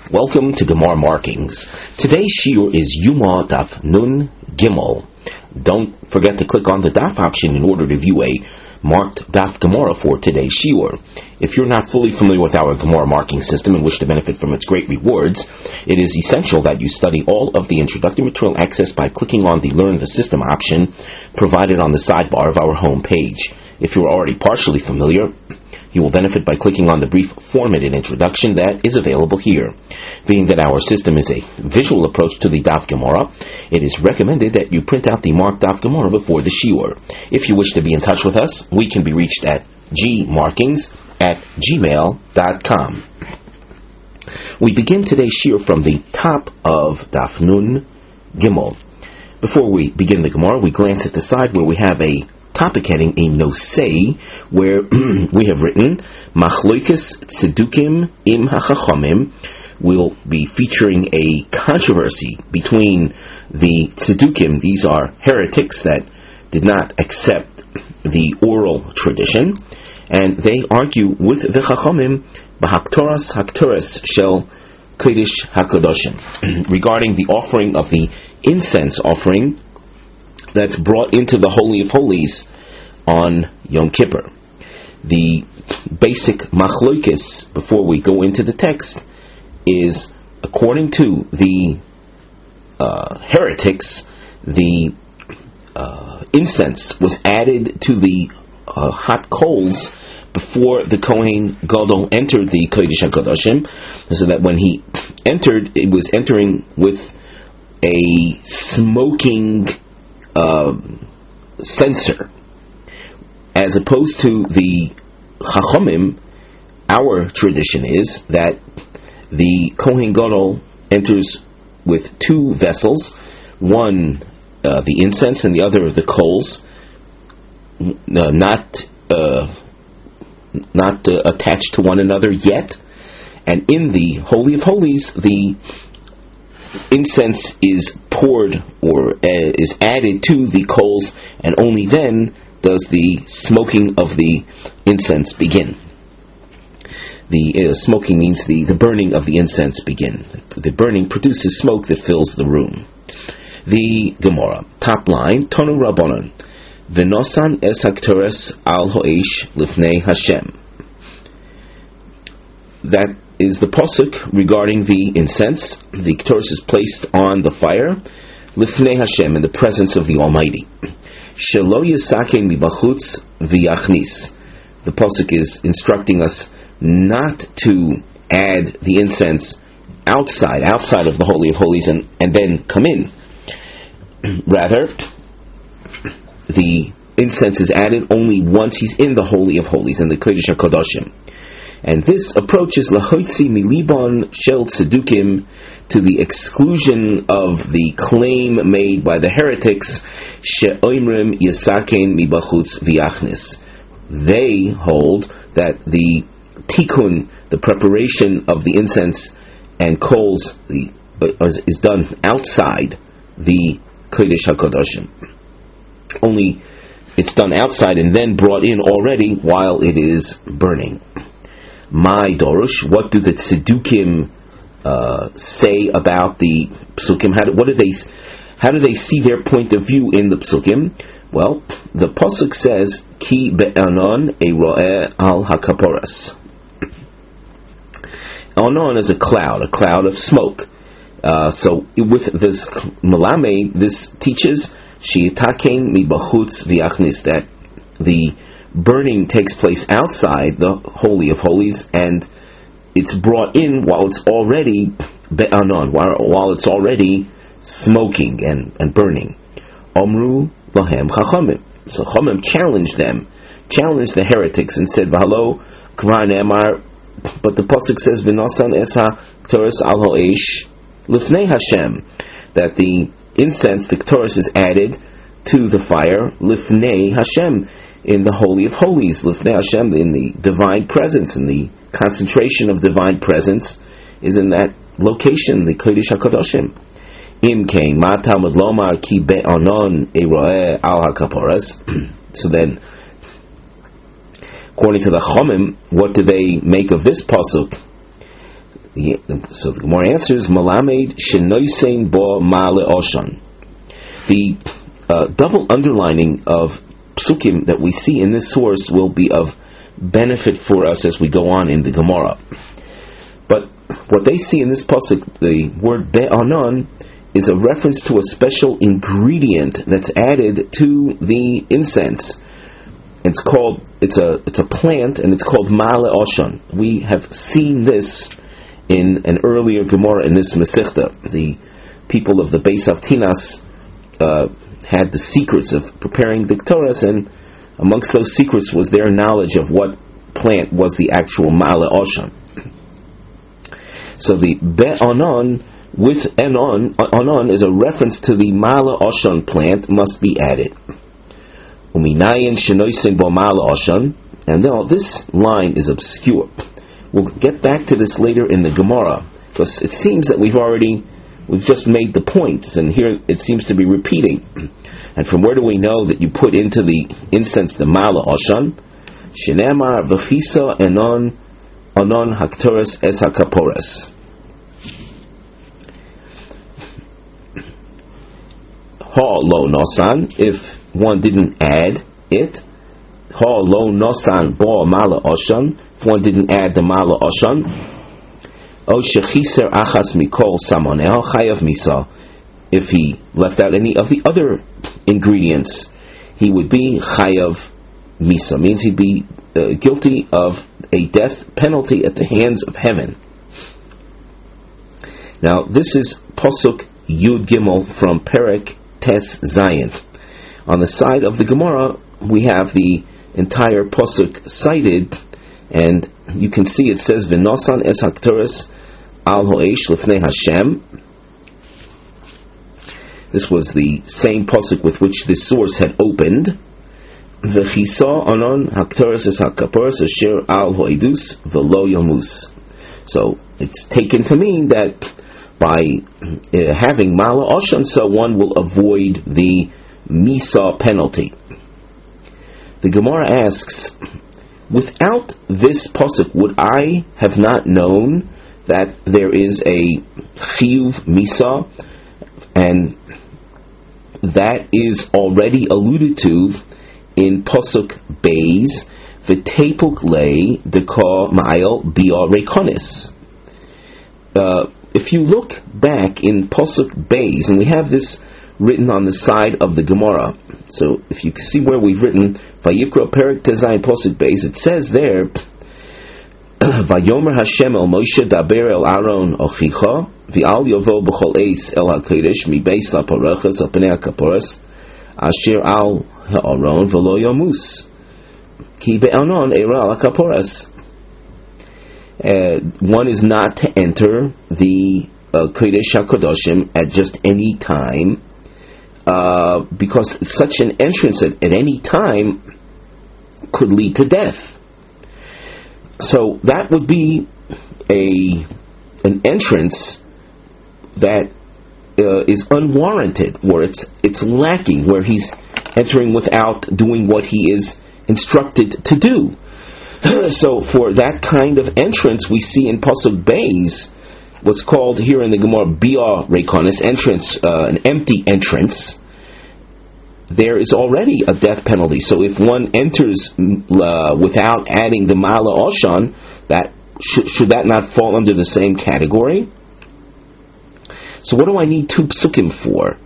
Welcome to Gemara Markings. Today's shiur is Yuma Daf Nun Gimel. Don't forget to click on the Daf option in order to view a marked Daf Gemara for today's shiur. If you're not fully familiar with our Gemara marking system and wish to benefit from its great rewards, it is essential that you study all of the introductory material accessed by clicking on the Learn the System option provided on the sidebar of our home page. If you're already partially familiar, you will benefit by clicking on the brief formatted introduction that is available here. Being that our system is a visual approach to the Daf Gemara, it is recommended that you print out the marked Daf Gemara before the shiur. If you wish to be in touch with us, we can be reached at gmarkings@gmail.com. We begin today's shiur from the top of Daf Nun Gimel. Before we begin the Gemara, we glance at the side where we have a topic heading, a nosei, where we have written Machloikes Tzedukim im HaChachamim. We'll be featuring a controversy between the Tzedukim. These are heretics that did not accept the oral tradition, and they argue with the Chachamim Haktoras Shel Kodesh HaKadoshim regarding the offering of the incense offering that's brought into the Holy of Holies on Yom Kippur. The basic machloikis, before we go into the text, is according to the heretics, the incense was added to the hot coals before the Kohen Gadol entered the Kodesh HaKadoshim, so that when he entered, it was entering with a smoking censer, as opposed to the Chachamim. Our tradition is that the Kohen Gadol enters with two vessels, one the incense and the other the coals, not attached to one another yet, and in the Holy of Holies the incense is poured or is added to the coals, and only then does the smoking of the incense begin. The smoking means the burning of the incense begin. The burning produces smoke that fills the room. The Gemara, top line, Tonu Rabbanon, V'nosan es hakteres al ho'esh lifnei Hashem. That is the pasuk regarding the incense. The Ketores is placed on the fire, lifnei Hashem, in the presence of the Almighty. Shelo yisaken mibachutz v'yachnis. The pasuk is instructing us not to add the incense outside of the Holy of Holies and then come in. Rather, the incense is added only once he's in the Holy of Holies, in the Kodesh HaKadoshim. And this approach is lahoitzi milibon shel tzedukim, to the exclusion of the claim made by the heretics, she'oimrim yisaken mibachutz v'yachnis. They hold that the tikkun, the preparation of the incense and coals, is done outside the Kodesh HaKadoshim. Only it's done outside and then brought in already while it is burning. My Dorush, what do the Tzedukim say about the Psukim? How do they see their point of view in the Psukim? Well, the pasuk says, Ki be'anon ero'eh al hakaporas. Anon is a cloud of smoke. So with this Malame, this teaches Shi'itaken mibachutz v'yachnis, that the burning takes place outside the Holy of Holies, and it's brought in while it's already be'anon, while it's already smoking and burning. Omru lahem chachamim. So Chachamim challenged the heretics, and said, V'halo kvar ne'amar, but the pasuk says, V'nosan esa ktoros al ho'esh lifnei Hashem, that the incense, the ktoros, is added to the fire, lifnei Hashem, in the Holy of Holies, lifnei Hashem, in the divine presence, in the concentration of divine presence is in that location, the Kodesh HaKadoshim. Im kein ma talmud lomar ki be'anon ero'eh al hakaporas. So then, according to the Chomim, what do they make of this pasuk? So the Gemara answers, Malamed shenoisein bo ma'ale oshan. The double underlining of psukim that we see in this source will be of benefit for us as we go on in the Gemara. But what they see in this pasuk, the word be'anon, is a reference to a special ingredient that's added to the incense. It's a plant, and it's called ma'ale oshan. We have seen this in an earlier Gemara in this Masechta. The people of the Beis Avtinas had the secrets of preparing the Ketores, and amongst those secrets was their knowledge of what plant was the actual ma'ale oshan. So the be'anon with anon is a reference to the ma'ale oshan plant must be added. Uminayin shenoisin bo ma'ale oshan, and now this line is obscure. We'll get back to this later in the Gemara, because it seems that we've just made the points, and here it seems to be repeating. And from where do we know that you put into the incense the ma'ale oshan? Shenemar v'chisa anon haktoras es hakaporas. Ha lo nosan, if one didn't add it. Ha lo nosan bo ma'ale oshan, if one didn't add the ma'ale oshan. O shechiser achas mikol samoneh chayav misa, if he left out any of the other ingredients, he would be chayav misa, means he'd be guilty of a death penalty at the hands of heaven. Now this is Pasuk Yud Gimel from Perek Tes Zayin. On the side of the Gemara, we have the entire Pasuk cited, and you can see it says V'nosan es haktoras al ho'esh lifnei Hashem. This was the same pasuk with which this source had opened. V'chisa anon haktoras es hakaporas asher al ho'edus v'lo yamus. So it's taken to mean that by having ma'ale oshan, so one will avoid the misa penalty. The Gemara asks, without this pasuk, would I have not known that there is a chiyuv misa, and that is already alluded to in pasuk beis, v'tepuk lei deka ma'ayel bia rekonis. If you look back in pasuk beis, and we have this written on the side of the Gemara, so if you see where we've written Vayikra Perek Tezayin pasuk beis, it says there, Vayomer Hashem el Moshe daber el Aaron ochicha v'al yovo b'chol eis el hakodesh mi beis laparachas al pnei hakaporas asher al ha'aron v'lo yamus ki be'anon eira al hakaporas. One is not to enter the Kodesh HaKadoshim at just any time, because such an entrance at any time could lead to death. So that would be an entrance that is unwarranted, where it's lacking, where he's entering without doing what he is instructed to do. So for that kind of entrance, we see in pasuk beis what's called here in the Gemara bia rekonis, entrance, an empty entrance. There is already a death penalty. So if one enters without adding the ma'ale oshan, that should that not fall under the same category? So what do I need two psukim for?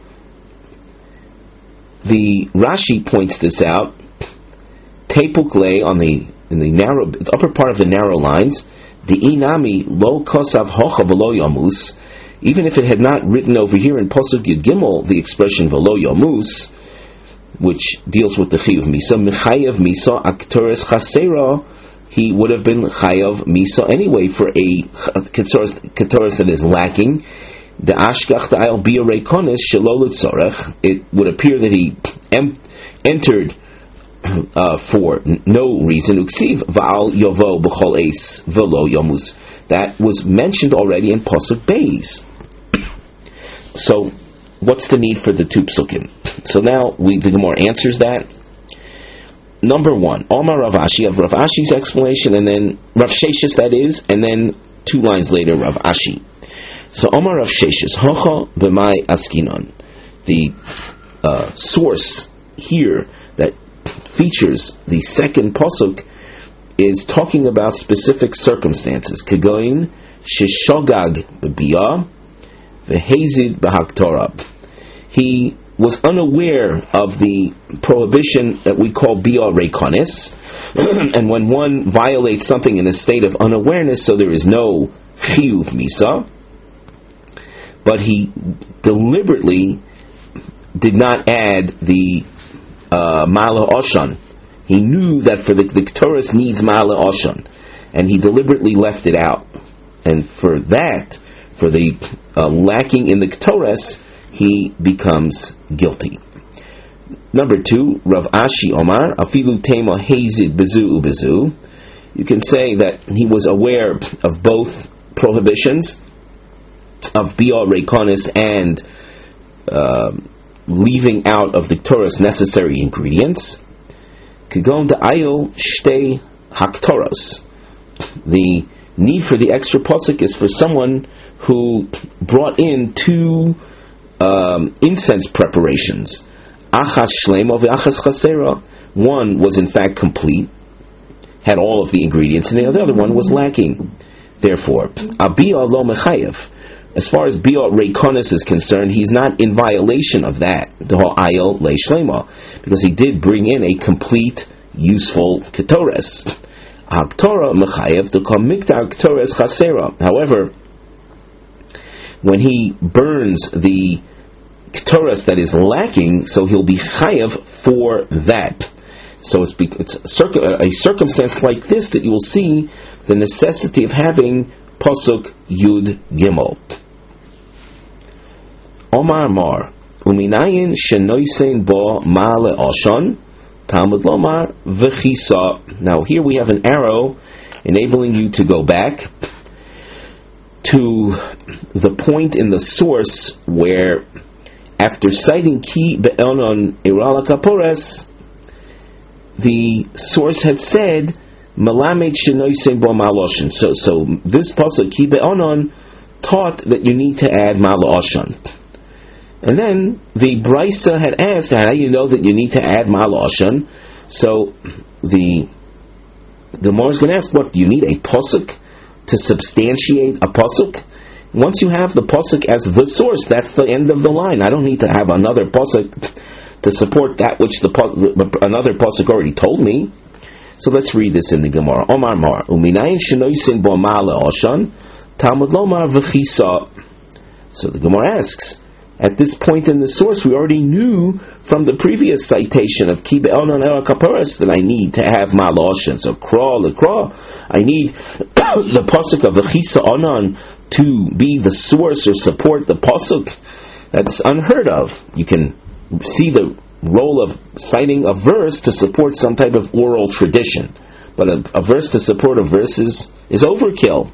The Rashi points this out. Tepuk lei in the upper part of the narrow lines, the inami lo kosav hocha v'lo yamus. Even if it had not written over here in pasuk Yud Gimel the expression v'lo yamus, which deals with the chiyuv misa, mechayev misa aktores chasera, he would have been chayav misa anyway for a ketores that is lacking. The ashkach da'al bia reikonis shelo l'tzorech. It would appear that he entered for no reason. Uksiv va'al yovo b'chol eis v'lo yamus. That was mentioned already in pasuk beis. So, what's the need for the two psukim? So now the Gemara answers that. Number one, Omar Rav Ashi, of Rav Ashi's explanation, and then Rav Sheshis, that is, and then 2 lines later, Rav Ashi. So Omar Rav Sheshes, Hocha b'mai askinon. The source here that features the second pasuk is talking about specific circumstances. Kegoin sheshogag b'biyah v'hezid b'haktorah. He was unaware of the prohibition that we call biyah reikonis, and when one violates something in a state of unawareness, so there is no chiyuv misa, but he deliberately did not add the Ma'ala Oshan. He knew that for the Ketores needs Ma'ala Oshan, and he deliberately left it out. And for that, for the lacking in the Ketores, he becomes guilty. Number 2, Rav Ashi Omar, Afilu Tema Hazid Bezu Ubezu. You can say that he was aware of both prohibitions of Biyah Reikonis and leaving out of the Torah's necessary ingredients. Kagon de Ayil Shtei Haktoros. The need for the extra pasuk is for someone who brought in 2 incense preparations. Achas Shlema v'achas Chasera. One was in fact complete, had all of the ingredients, and the other one was lacking. Therefore, Abiyah lo mechayev. As far as Biyah Reikonis is concerned, he's not in violation of that, the whole Ayil Le Shlema, because he did bring in a complete, useful Ketores. Haktorah Mechayev to come Miktar Ketores Chasera. However, when he burns the Ketores that is lacking, so he'll be Chayev for that. So it's a circumstance like this that you will see the necessity of having Pasuk Yud Gimel. Omar Mar Uminayin Shenoisen Bo Ma'ale Oshon Talmud Lomar V'chisa. Now here we have an arrow enabling you to go back to the point in the source where, after citing Ki Be'onon Irala Kapores, the source had said Malamed Shenoisen Bo Ma'aloshin. So this pasuk Ki Be'onon taught that you need to add Ma'aloshin. And then the Brisa had asked, how do you know that you need to add Ma'aloshin? So the Gemara is going to ask, what, do you need a pasuk to substantiate a pasuk? Once you have the pasuk as the source, that's the end of the line. I don't need to have another pasuk to support that which another pasuk already told me. So let's read this in the Gemara. Omar Mar Uminayin Shenoisin Bo Ma'ale Oshan Talmud Lomar V'chisa. So the Gemara asks, at this point in the source, we already knew from the previous citation of Ki Be'onon Ela Kaparas that I need to have Ma'aloshin. So Kra, I need the pasuk of V'chisa Onan to be the source or support the pasuk. That's unheard of. You can see the role of citing a verse to support some type of oral tradition, but a verse to support a verse is overkill.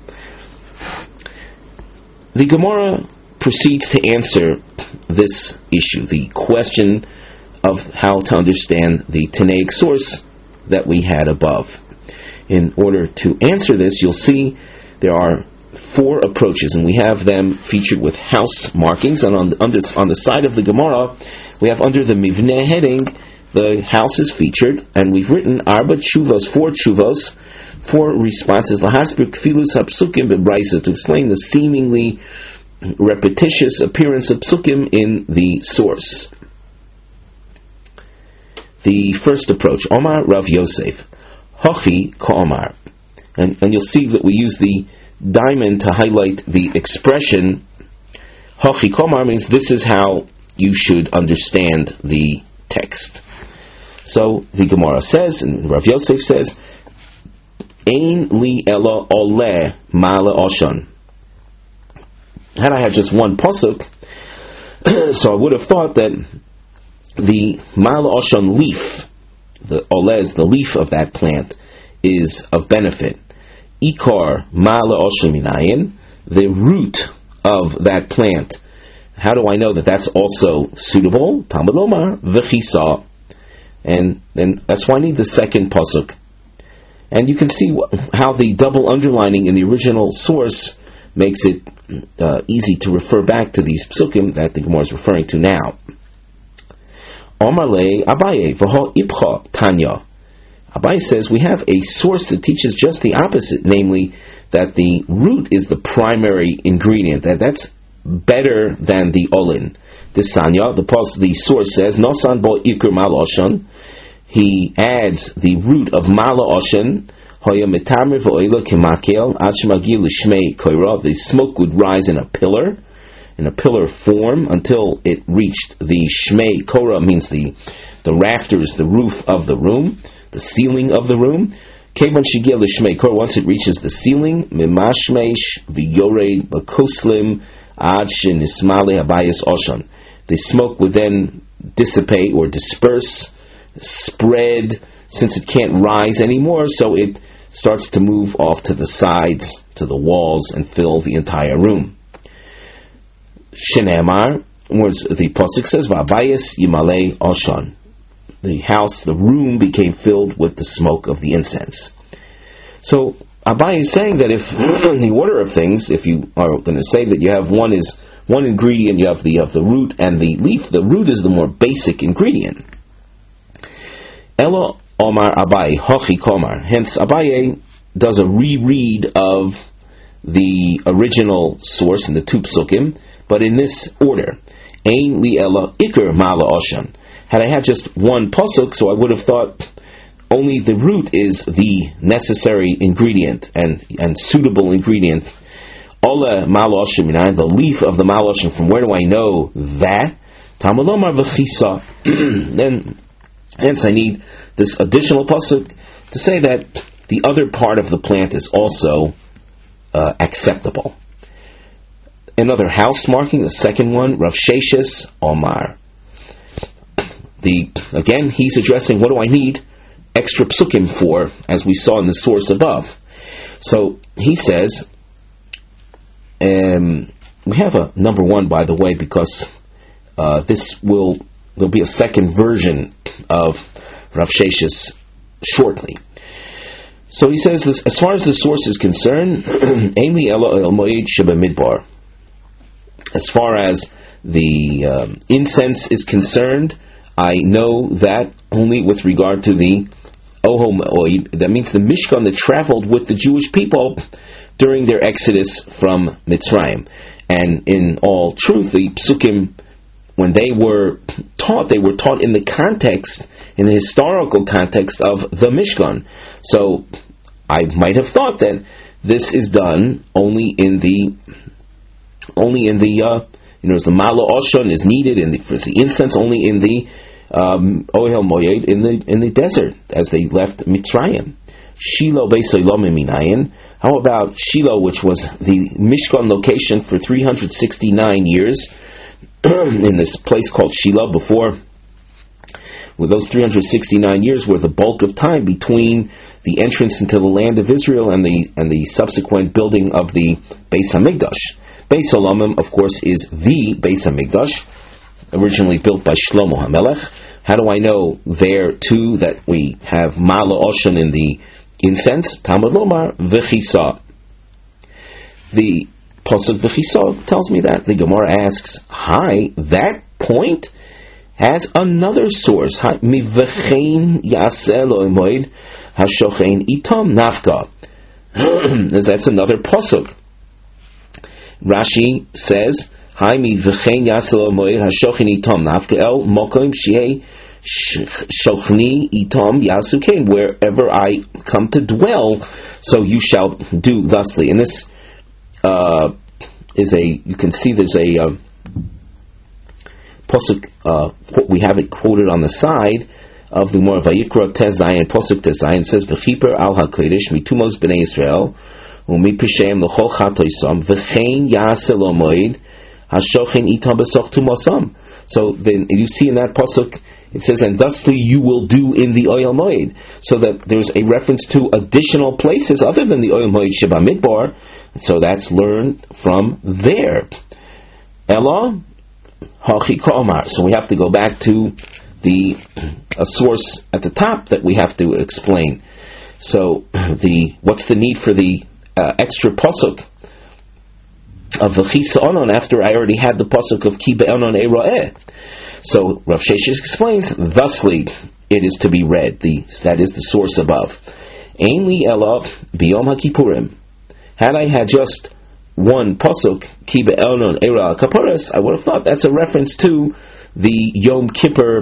The Gemara proceeds to answer this issue, the question of how to understand the Tanaic source that we had above. In order to answer this, you'll see there are 4 approaches, and we have them featured with house markings. And on the side of the Gemara, we have under the Mivneh heading, the house is featured, and we've written Arba Tshuvos, 4 Tshuvos, 4 responses, Lahasbir Kfilus HaPsukim B'Braisa, to explain the seemingly repetitious appearance of psukim in the source. The first approach, Omar Rav Yosef, Hochi Ka'omar, and you'll see that we use the diamond to highlight the expression. Hochi Ka'omar means this is how you should understand the text. So the Gemara says, and Rav Yosef says, Ein li ela ole ma'ale oshon. Had I had just one pasuk, so I would have thought that the Ma'ale Oshon leaf, the olez, the leaf of that plant, is of benefit. Ikar Ma'ale Oshon minayin, the root of that plant. How do I know that that's also suitable? Talmud Lomar V'chisa, and then that's why I need the second pasuk. And you can see how the double underlining in the original source makes it easy to refer back to these psukim that the Gemara is referring to now. Omar le Abaye v'ho ipcha Tanya. Abaye says we have a source that teaches just the opposite, namely that the root is the primary ingredient, that's better than the olin. The Sanya, the source says, Nosan bo ikur mal oshan, he adds the root of mala oshan, hoya metamer v'oila kemakel, ad shemagi l'shmei koira, the smoke would rise in a pillar form until it reached the shmei. Korah means the rafters, the roof of the room, the ceiling of the room. Kevan shigil l'shmei korah, once it reaches the ceiling, mimashmesh v'yored b'koslim ad shenismale habayis oshan. The smoke would then dissipate or disperse, spread, since it can't rise anymore, so it starts to move off to the sides, to the walls, and fill the entire room. Shenemar, the pasuk says, "Va'abayis yimalei oshan." The house, the room, became filled with the smoke of the incense. So Abaye is saying that if in the order of things, if you are going to say that you have one ingredient, you have the root and the leaf. The root is the more basic ingredient. Elo Omar Abaye Hochi Komar. Hence Abaye does a reread of the original source in the two psukim, but in this order. Ein li ela ikar mala oshan. Had I had just one pasuk, so I would have thought only the root is the necessary ingredient and suitable ingredient. Ola mala oshan minayin, the leaf of the mala oshan. From where do I know that? Tamalomar v'chisa. Then, hence, I need this additional pasuk to say that the other part of the plant is also acceptable. Another house marking, the second one, Rav Sheshes Omar. Again, he's addressing what do I need extra psukim for, as we saw in the source above. So he says, we have a number one, by the way, because there'll be a second version of Rav Sheshes shortly. So he says this, as far as the source is concerned, Eini Elo El Moed Sheba Midbar. As far as the incense is concerned, I know that only with regard to the Ohom Oid, that means the Mishkan that traveled with the Jewish people during their exodus from Mitzrayim. And in all truth, the Psukim, when they were taught in the context, in the historical context of the Mishkan. So I might have thought that this is done only in the as the Mala Oshon is needed for the incense only in the Ohel Moed in the desert as they left Mitzrayim. Shiloh Beisoilom Minayin. How about Shiloh, which was the Mishkan location for 369 years in this place called Shiloh? Before, with those 369 years were the bulk of time between the entrance into the land of Israel and the subsequent building of the Beis Hamikdash. Beis Olamim, of course, is the Beis Hamikdash, originally built by Shlomo HaMelech. How do I know there too that we have Mala Oshan in the incense? Talmud Lomar V'chisa. The pasuk V'chisa tells me that. The Gemara asks, "Hi, that point has another source. Miv'chein Yaseh Lo Moed Hashochein Itam Nafka." That's another pasuk. Rashi says, "Hi mi v'chein yasel moed hashochin itom nafka el mokim shei shochni itom yasukein." Wherever I come to dwell, so you shall do thusly. And this you can see there's a pasuk. We have it quoted on the side of the Gemara Vayikra Tez Zayin pasuk Tez Zayin. It says, "V'chiper al hakodesh mitumos bnei Israel." So then, you see in that pasuk, it says, "And thusly you will do in the Oyel Moed." So that there's a reference to additional places other than the Oyel Moed Sheba Midbar. So that's learned from there. Ella Hachi Komar. So we have to go back to a source at the top that we have to explain. So what's the need for the extra pasuk of V'chisa Onon after I already had the pasuk of Ki Be'onon Eira'eh? So Rav Sheshes explains, thusly it is to be read. That is the source above. Ein li ela biyom haKippurim. Had I had just one pasuk, Ki Be'onon Eira'eh Kaparas, I would have thought that's a reference to the Yom Kippur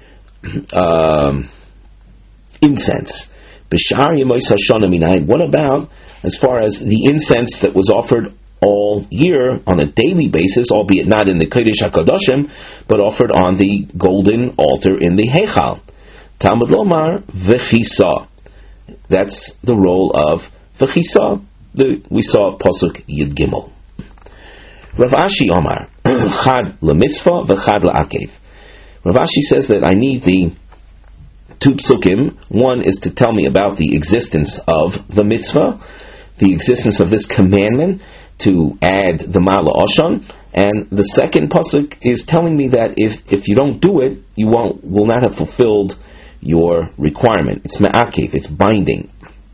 incense. B'shar Yemois Hashana Minayin. What about as far as the incense that was offered all year on a daily basis, albeit not in the Kodesh HaKadoshim, but offered on the golden altar in the Heichal? Talmud Lomar V'chisa. That's the role of V'chisa. We saw Pasuk Yud Gimel. Rav Ashi Omar Chad LeMitzvah V'chad LeAkev. Rav Ashi says that I need the two psukim. One is to tell me about the existence of the mitzvah, the existence of this commandment to add the Ma'ala Oshan, and the second pasuk is telling me that if you don't do it, you will not have fulfilled your requirement. It's me'akev, it's binding.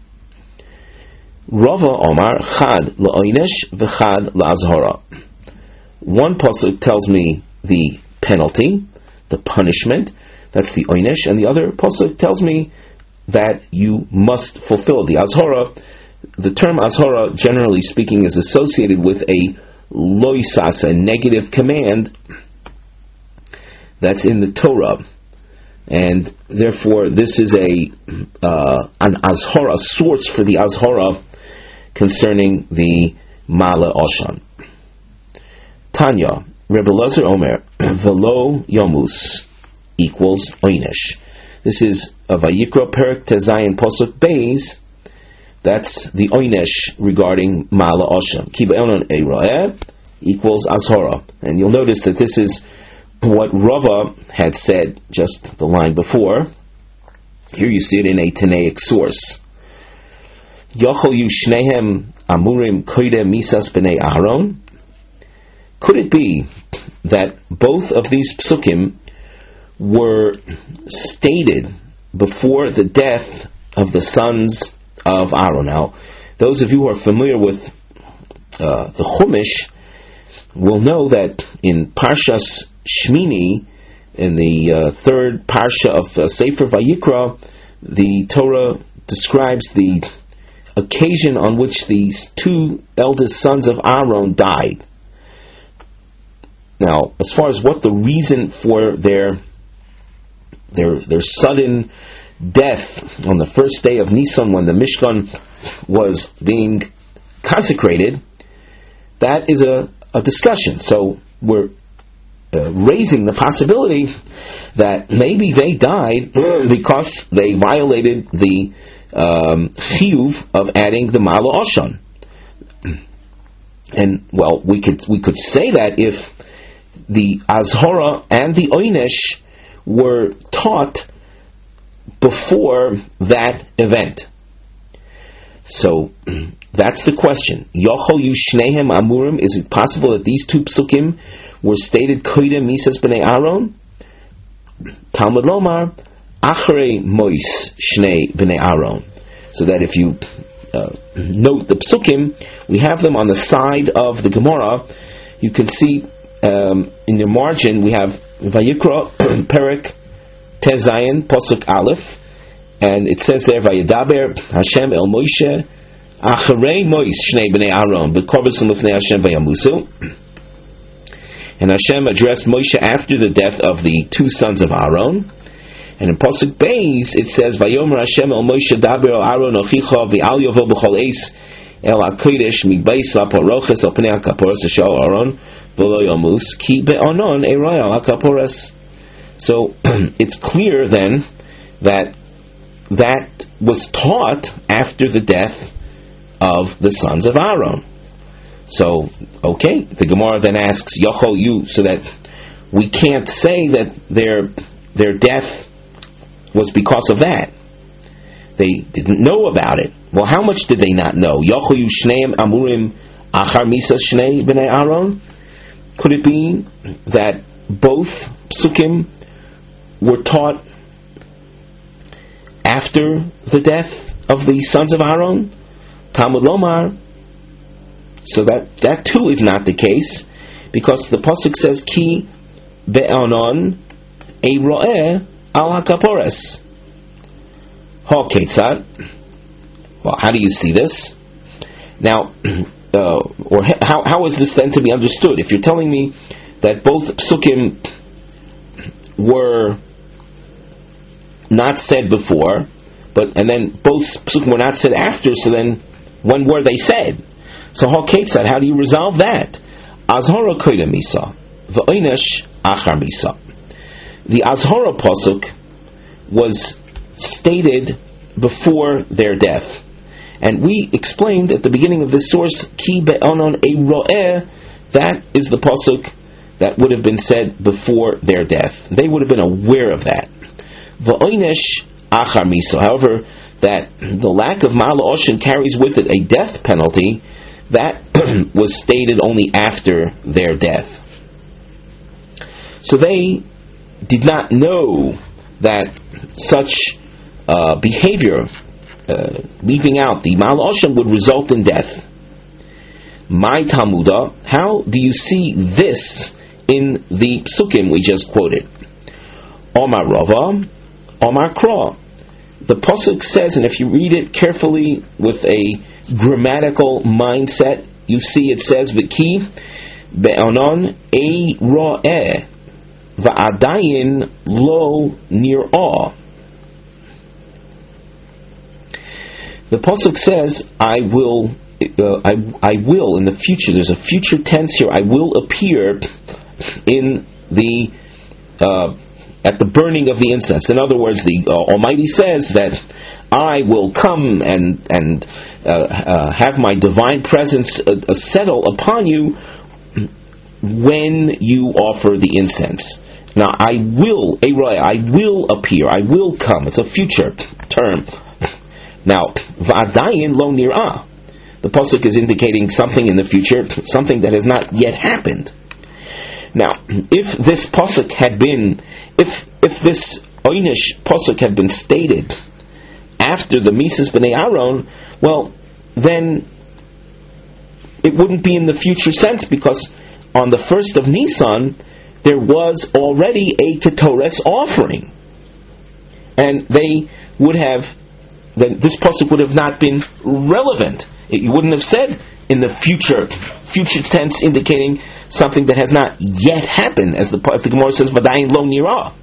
Rava Omar Chad LeOinesh V'chad LeAzhara. One pasuk tells me the penalty, the punishment, that's the Oynesh, and the other pasuk tells me that you must fulfill the Azhara. The term Azhara, generally speaking, is associated with a loisas, a negative command that's in the Torah, and therefore this is an Azhara, source for the Azhara concerning the Ma'ala Oshan. Tanya, Rebbe Lazar Omer, Velo Yomus equals Oynesh. This is a Vayikra Perek Tezayin Posuk Beis. That's the Oynesh regarding Ma'ala Oshan. Ki Be'onon Eira'eh equals Azhara. And you'll notice that this is what Rava had said just the line before. Here you see it in a Tanaic source. Yochol yu shnehem amurim koide misas b'nei Aharon. Could it be that both of these psukim were stated before the death of the sons of Aaron? Now, those of you who are familiar with the Chumash will know that in Parshas Shmini, in the third Parsha of Sefer Vayikra, the Torah describes the occasion on which these two eldest sons of Aaron died. Now, as far as what the reason for their sudden death on the first day of Nisan when the Mishkan was being consecrated, that is a discussion. So we're raising the possibility that maybe they died because they violated the chiyuv of adding the Ma'ala Oshan. And well, we could say that if the Azhara and the Oynesh were taught before that event. So that's the question. Yochol yu shnehem amurim. Is it possible that these two psukim were stated koidem misas b'nei Aaron? Talmud Lomar achrei mois shnei b'nei Aaron. So that if you note the psukim, we have them on the side of the Gemara. You can see in your margin we have Vayikra Perek Tezayin Posuk Aleph, and it says there Vayedaber Hashem El Moshe Acharei Mois Shnei Bnei Aaron B'Korban Lifnei Hashem Vayamusu. And Hashem addressed Moshe after the death of the two sons of Aaron. And in Posuk Beis it says Vayomer Hashem El Moshe Daber El Aaron Ochicha V'Al Yovo B'Chol Eis El HaKodesh Migbeis LaPoroches El Pnei HaKaporos Shel Aaron V'Lo Yomus Ki Be'onon Eiroi Al HaKaporos. So it's clear then that was taught after the death of the sons of Aaron. So, okay, the Gemara then asks, Yochol you, so that we can't say that their death was because of that. They didn't know about it. Well, how much did they not know? Yochol yu shneim amurim achar misa shnei b'nei Aaron? Could it be that both psukim were taught after the death of the sons of Aaron? Talmud Lomar. So that too is not the case, because the pasuk says ki be'onon ei ro'eh al hakapores. Ha ketzad. Well, how do you see this? Now, or how is this then to be understood? If you're telling me that both psukim were not said before, and then both psukim were not said after, so then when were they said? So how do you resolve that? Azhara koydem misa, v'oinesh achar misa. The Azhara pasuk was stated before their death, and we explained at the beginning of this source, ki be'onon ei ro'eh, that is the pasuk that would have been said before their death. They would have been aware of that. V'oinesh achar misa. However, that the lack of ma'ala oshin carries with it a death penalty, that was stated only after their death. So they did not know that such behavior, leaving out the ma'ala oshin, would result in death. My Talmuda, how do you see this in the psukim we just quoted? Omar Rava, Omar Kra. The pasuk says, and if you read it carefully with a grammatical mindset, you see it says, V'ki be'onon ei ro'eh va'adayin lo nir'ah. The pasuk says, I will in the future. There's a future tense here. I will appear in the at the burning of the incense. In other words, the Almighty says that I will come and have my divine presence settle upon you when you offer the incense. Now, I will appear. I will come. It's a future term. Now, va'adayin lo nir'ah. The pasuk is indicating something in the future, something that has not yet happened. Now, if this pasuk had been, if this Oynish pasuk had been stated after the Mises B'nai Aaron, well, then it wouldn't be in the future sense, because on the 1st of Nisan there was already a Ketores offering, and they would have, then this pasuk would have not been relevant. You wouldn't have said in the future tense, indicating something that has not yet happened, as the Gemara says, "Vadayin lo nirah."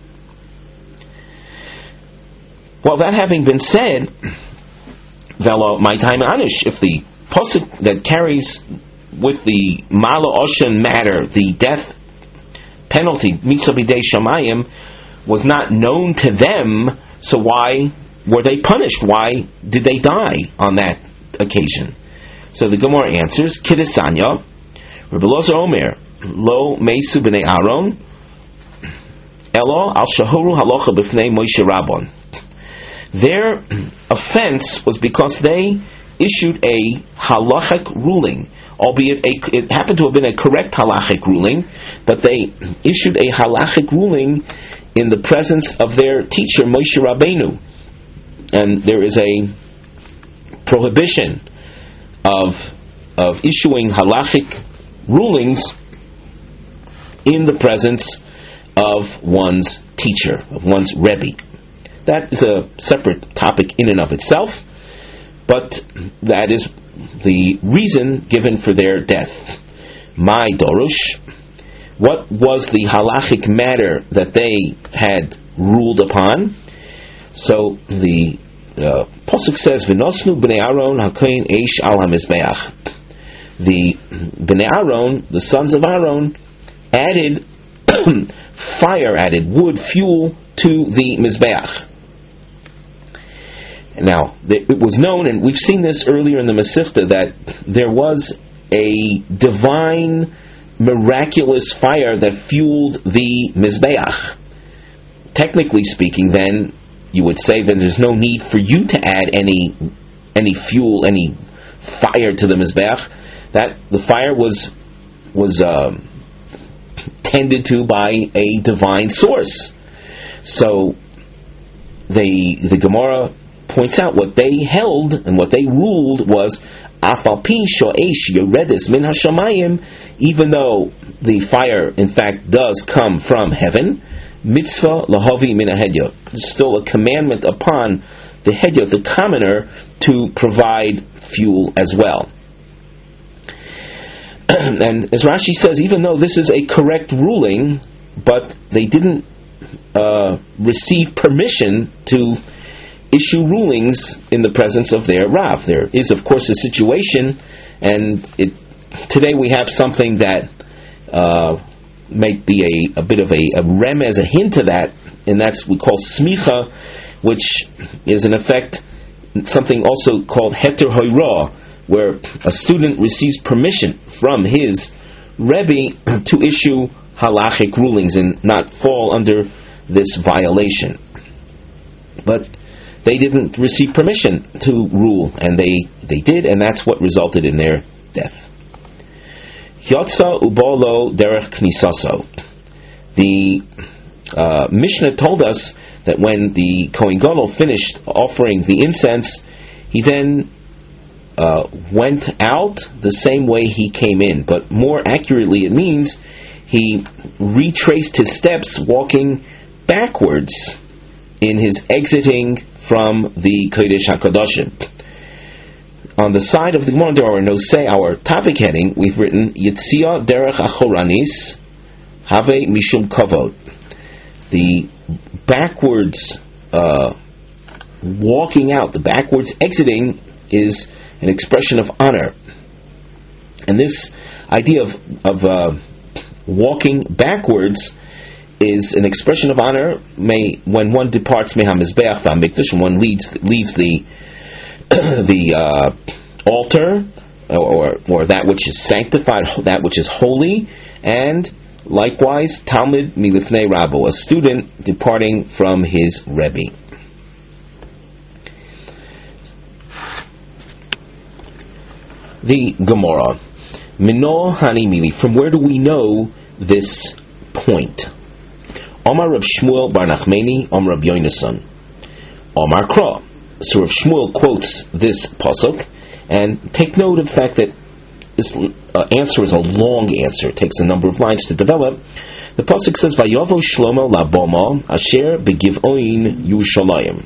Well, that having been said, velo my time anish, if the pasuk that carries with the ma'ala oshen matter, the death penalty, mitzvah b'dei shamayim, was not known to them, so why were they punished? Why did they die on that occasion? So the Gemara answers, Kidesanya, Rebbe Elazar Omer, Lo Meisu B'nei Aaron, Elo Al Shahuru Halacha B'fnei Moshe Rabban. Their offense was because they issued a halachic ruling, albeit it happened to have been a correct halachic ruling, but they issued a halachic ruling in the presence of their teacher Moshe Rabbeinu. And there is a prohibition of issuing halachic rulings in the presence of one's teacher, of one's Rebbe. That is a separate topic in and of itself, but that is the reason given for their death. My Dorush, what was the halachic matter that they had ruled upon? So the pasuk says, "V'nosnu b'nei Aaron hakohen eish al hamizbeach." The b'nei Aaron, the sons of Aaron, added fire, added wood, fuel to the mizbeach. Now, it was known, and we've seen this earlier in the Masechta, that there was a divine, miraculous fire that fueled the mizbeach. Technically speaking, then, you would say that there's no need for you to add any fuel, any fire to the mizbeach. That the fire was tended to by a divine source. So the Gemara points out what they held and what they ruled was Afal pi sho'esh yoredis min hashamayim, even though the fire in fact does come from heaven, mitzvah lahavi min hahedya, still a commandment upon the hedya, the commoner, to provide fuel as well. And as Rashi says, even though this is a correct ruling, but they didn't receive permission to issue rulings in the presence of their Rav. There is, of course, a situation, and today we have something that might be a bit of a remez, a hint to that, and that's we call smicha, which is in effect something also called heter hoira, where a student receives permission from his Rebbe to issue halachic rulings and not fall under this violation. But they didn't receive permission to rule, and they did, and that's what resulted in their death. Yotza ubolo derech knisaso. The Mishnah told us that when the Kohen Gadol finished offering the incense, he then went out the same way he came in, but more accurately it means he retraced his steps walking backwards in his exiting from the Kodesh HaKadoshim. On the side of the Gemara, or no say, our topic heading, we've written Yitzia Derech Achoranis Have Mishum Kavod. The backwards walking out, the backwards exiting, is an expression of honor. And this idea of walking backwards is an expression of honor. When one departs Meha Mizbeach VaMikdash, when one leaves the altar, or that which is sanctified, that which is holy, and likewise Talmid Milifnei Rabo, a student departing from his Rebbe. The Gemara, Mino Hani Mili. From where do we know this point? Omar Rab Shmuel Bar Nachmeni, Omar Rab Yonason, Omar Kra. So Rab Shmuel quotes this pasuk, and take note of the fact that this answer is a long answer. It takes a number of lines to develop. The pasuk says, "Vayavo Shlomo laboma asher begiv'oin Yerushalayim."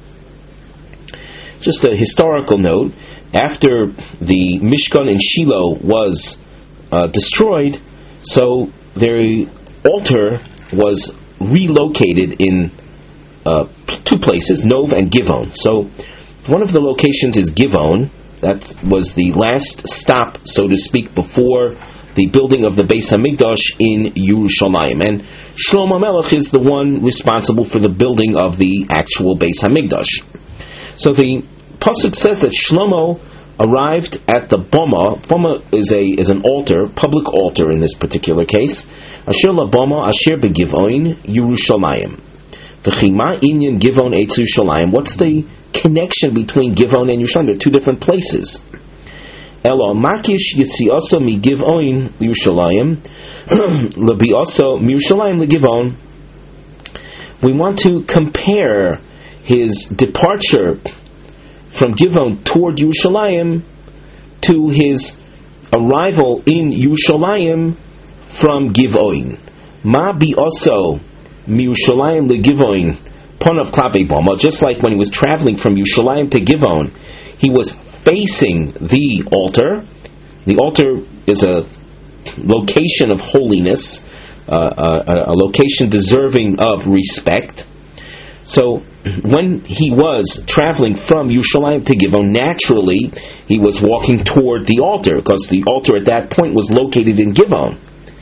Just a historical note. After the Mishkan in Shiloh was destroyed, so their altar was relocated in two places, Nov and Givon. So one of the locations is Givon. That was the last stop, so to speak, before the building of the Beis Hamikdash in Yerushalayim. And Shlomo Melech is the one responsible for the building of the actual Beis Hamikdash. So the pasuk says that Shlomo arrived at the Boma. Boma is an altar, public altar in this particular case. Asher la Boma asher begivon Yerushalayim. V'chima inyan Givon etz Yerushalayim. What's the connection between Givon and Yerushalayim? They're two different places. Elo makish yitziaso mi Givon Yerushalayim lebiaso mi Yerushalayim leGivon. We want to compare his departure from Givon toward Yerushalayim to his arrival in Yerushalayim from Givon. Ma bi also mi Yerushalayim leGivon ponav klape boma. Just like when he was traveling from Yerushalayim to Givon, he was facing the altar. The altar is a location of holiness, a location deserving of respect. So when he was traveling from Yerushalayim to Givon, naturally he was walking toward the altar, because the altar at that point was located in Givon.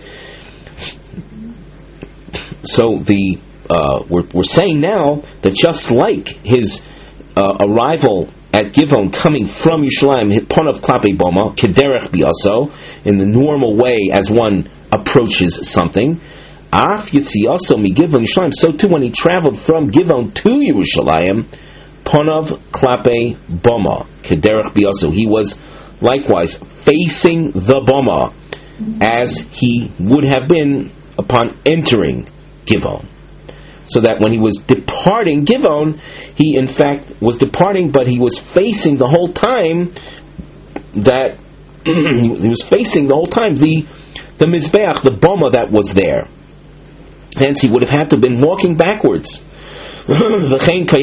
So we're saying now that just like his arrival at Givon, coming from Yerushalayim, ponav klape boma, kederech biaso, in the normal way as one approaches something, af yitziaso mi Givon Yerushalayim, so too when he traveled from Givon to Yerushalayim, ponav klape boma, kederech biaso, he was likewise facing the boma as he would have been upon entering Givon. so that when he was departing Givon, he in fact was departing, but he was facing the whole time that he was facing the whole time the Mizbeach, the Boma that was there. Hence, he would have had to have been walking backwards. And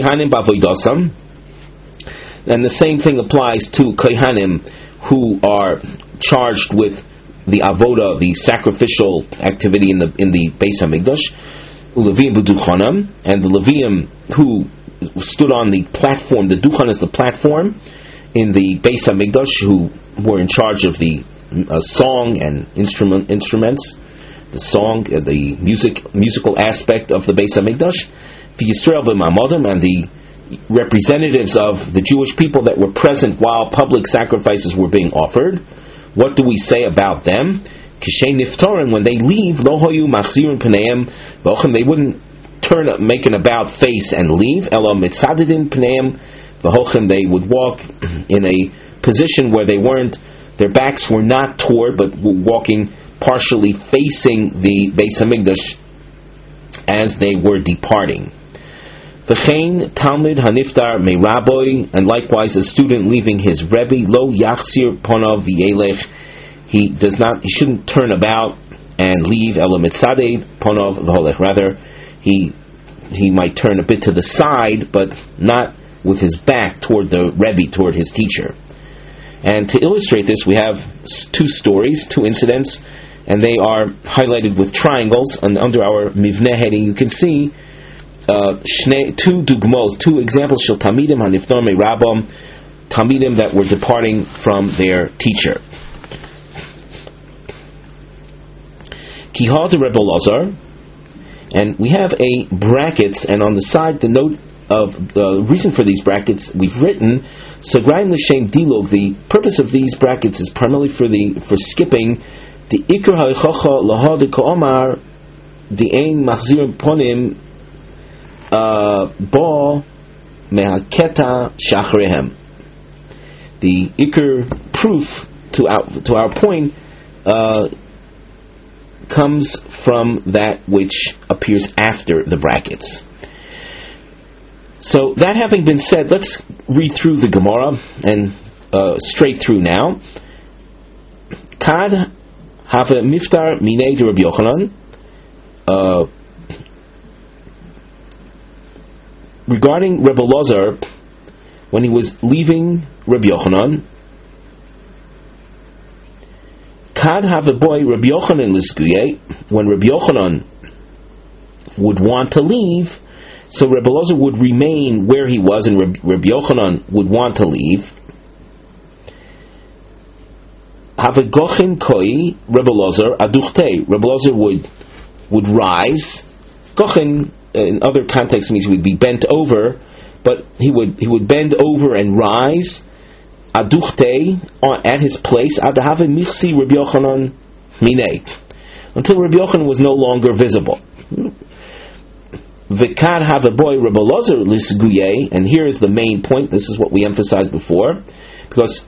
the same thing applies to Kohanim who are charged with the avoda, the sacrificial activity in the Beis Hamikdash, Uleviim b'duchanam, and the Leviim who stood on the platform. The duchan is the platform in the Beis Hamikdash, who were in charge of the song and instruments, the song, the musical aspect of the Beis Hamikdash, v'Yisrael b'ma'amodim, and the representatives of the Jewish people that were present while public sacrifices were being offered. What do we say about them? Kishay niftarim, when they leave, lo hoyu machzirin pneim v'ochem, they wouldn't make an about face and leave. Elo mitzadidin pneim v'ochem, they would walk in a position where their backs were not toward, but were walking partially facing the Beis Hamikdash as they were departing. V'chein Talmid haniftar me'raboy, and likewise a student leaving his Rebbe, lo yachzir ponav v'yelech, he shouldn't turn about and leave, elo mitzadei ponav v'holech, rather he might turn a bit to the side, but not with his back toward the Rebbe, toward his teacher. And to illustrate this, we have two stories, two incidents, and they are highlighted with triangles, and under our Mivneh heading you can see two dugmos, two examples shel Talmidim haniftar me'rabam, Talmidim that were departing from their teacher. Kihad Rebbe Lazar, and we have a brackets, and on the side the note of the reason for these brackets we've written Sagraim l'shem dilog. The purpose of these brackets is primarily for skipping the Iker ha'echacha lahad ka'omar the ein machzir ponim ba mehaketa shachrehem. The Iker proof to our point comes from that which appears after the brackets. So that having been said, let's read through the Gemara and straight through now. Kad have miftar minei de Rabbi Yochanan. Regarding Rebbe Lazar, when he was leaving Rabbi Yochanan, Kad have a boy Rabbi Yochanan liskuye, when Rabbi Yochanan would want to leave, so Rebbe Lazar would remain where he was, and Rabbi Yochanan would want to leave. Have a gochin koi Rebbe Lazar aduchte. Rebbe Lazar would rise. Gochin in other contexts means he would be bent over, but he would bend over and rise. Aduchte, at his place. Adahave michsi Rabbi Yochanan minei, until Rabbi Yochanan was no longer visible. V'kad have a boy Rebbe Lazar lisguye, and here is the main point. This is what we emphasized before, because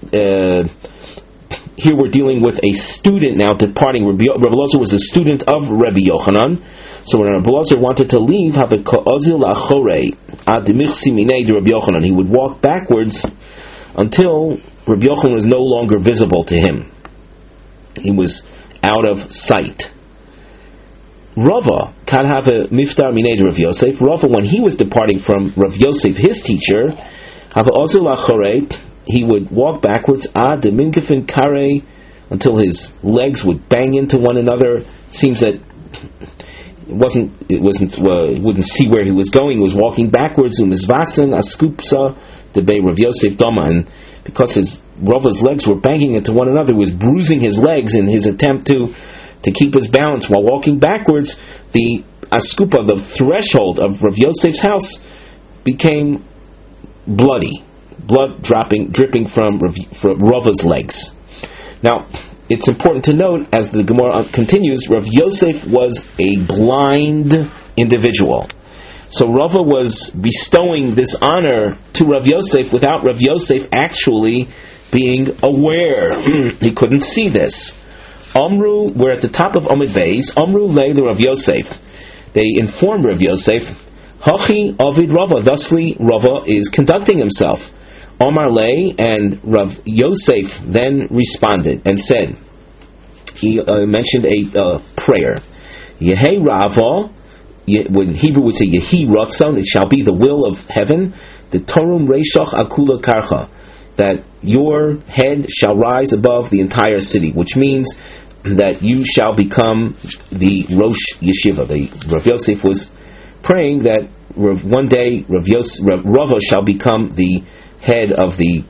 here we're dealing with a student now departing. Rebbe Lazar was a student of Rabbi Yochanan, so when Rebbe Lazar wanted to leave, have a ka'azil achorei ad michsi minei de Rabbi Yochanan, he would walk backwards until Rabbi Yochanan was no longer visible to him. He was out of sight. Rava can have a miftar minei Rav Yosef. Rava, when he was departing from Rav Yosef, his teacher, have a ozil achorei, he would walk backwards ad de minkefin kare, until his legs would bang into one another. It seems that he wouldn't see where he was going. He was walking backwards. Umizvasen askupsa debei Rav Yosef dama, and because Rava's legs were banging into one another, he was bruising his legs in his attempt to keep his balance while walking backwards. The askupa, the threshold of Rav Yosef's house, became bloody, blood dripping from Rava's legs. Now, it's important to note, as the Gemara continues, Rav Yosef was a blind individual. So Rava was bestowing this honor to Rav Yosef without Rav Yosef actually being aware. He couldn't see this. Amru, we're at the top of Amid Beis. Amru lei the Rav Yosef. they informed Rav Yosef, Hachi Ovid Rava, thusly Rava is conducting himself. Omar Lei, and Rav Yosef then responded and said, he mentioned a prayer. Yehei Rava, when Hebrew would say Yehi Ratzon, it shall be the will of heaven, the Torum Reishach Akula Karcha, that your head shall rise above the entire city, which means that you shall become the Rosh Yeshiva. Rav Yosef was praying that one day Rava shall become the head of the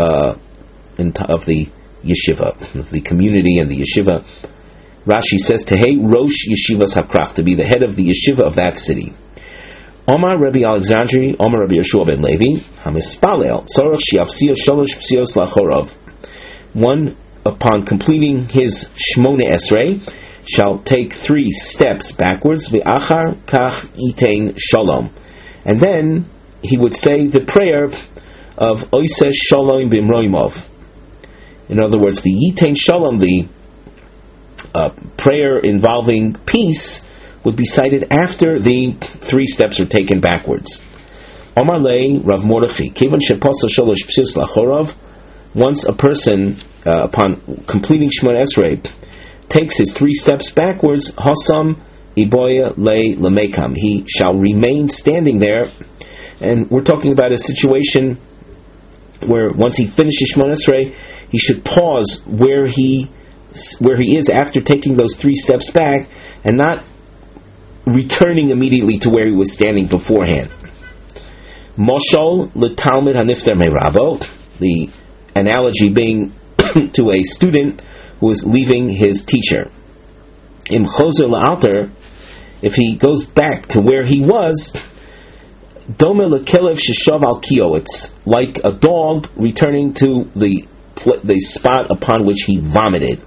yeshiva, of the community and the yeshiva. Rashi says, Tehei Rosh Yeshivas Hakrach, to be the head of the yeshiva of that city. Omar Rabbi Alexandri, Omar Rabbi Yeshua ben Levi, Hamispalel, Sorach Shiavsia Sholosh Psios Lachorov. One, upon completing his Shmone Esrei, shall take 3 steps backwards, V'achar kach itein shalom. And then he would say the prayer of Oiseh Shalom Bimroimov. In other words, the Yitein Shalom, the prayer involving peace, would be cited after the 3 steps are taken backwards. Omar Lei Rav Mordechai, Kivan Shepasa Sholosh Psios Lachorov. Once a person, upon completing Shemon Esrei, takes his 3 steps backwards, Hasam Iboya Lei Lamekam, he shall remain standing there. And we're talking about a situation where once he finishes Shemon Esrei, he should pause where he is after taking those 3 steps back, and not returning immediately to where he was standing beforehand. Moshol leTalmid hanifter meRabo, the analogy being to a student who is leaving his teacher. Im chozer la'alter, if he goes back to where he was, dome lekelev sheshav al kio, it's like a dog returning to the spot upon which he vomited.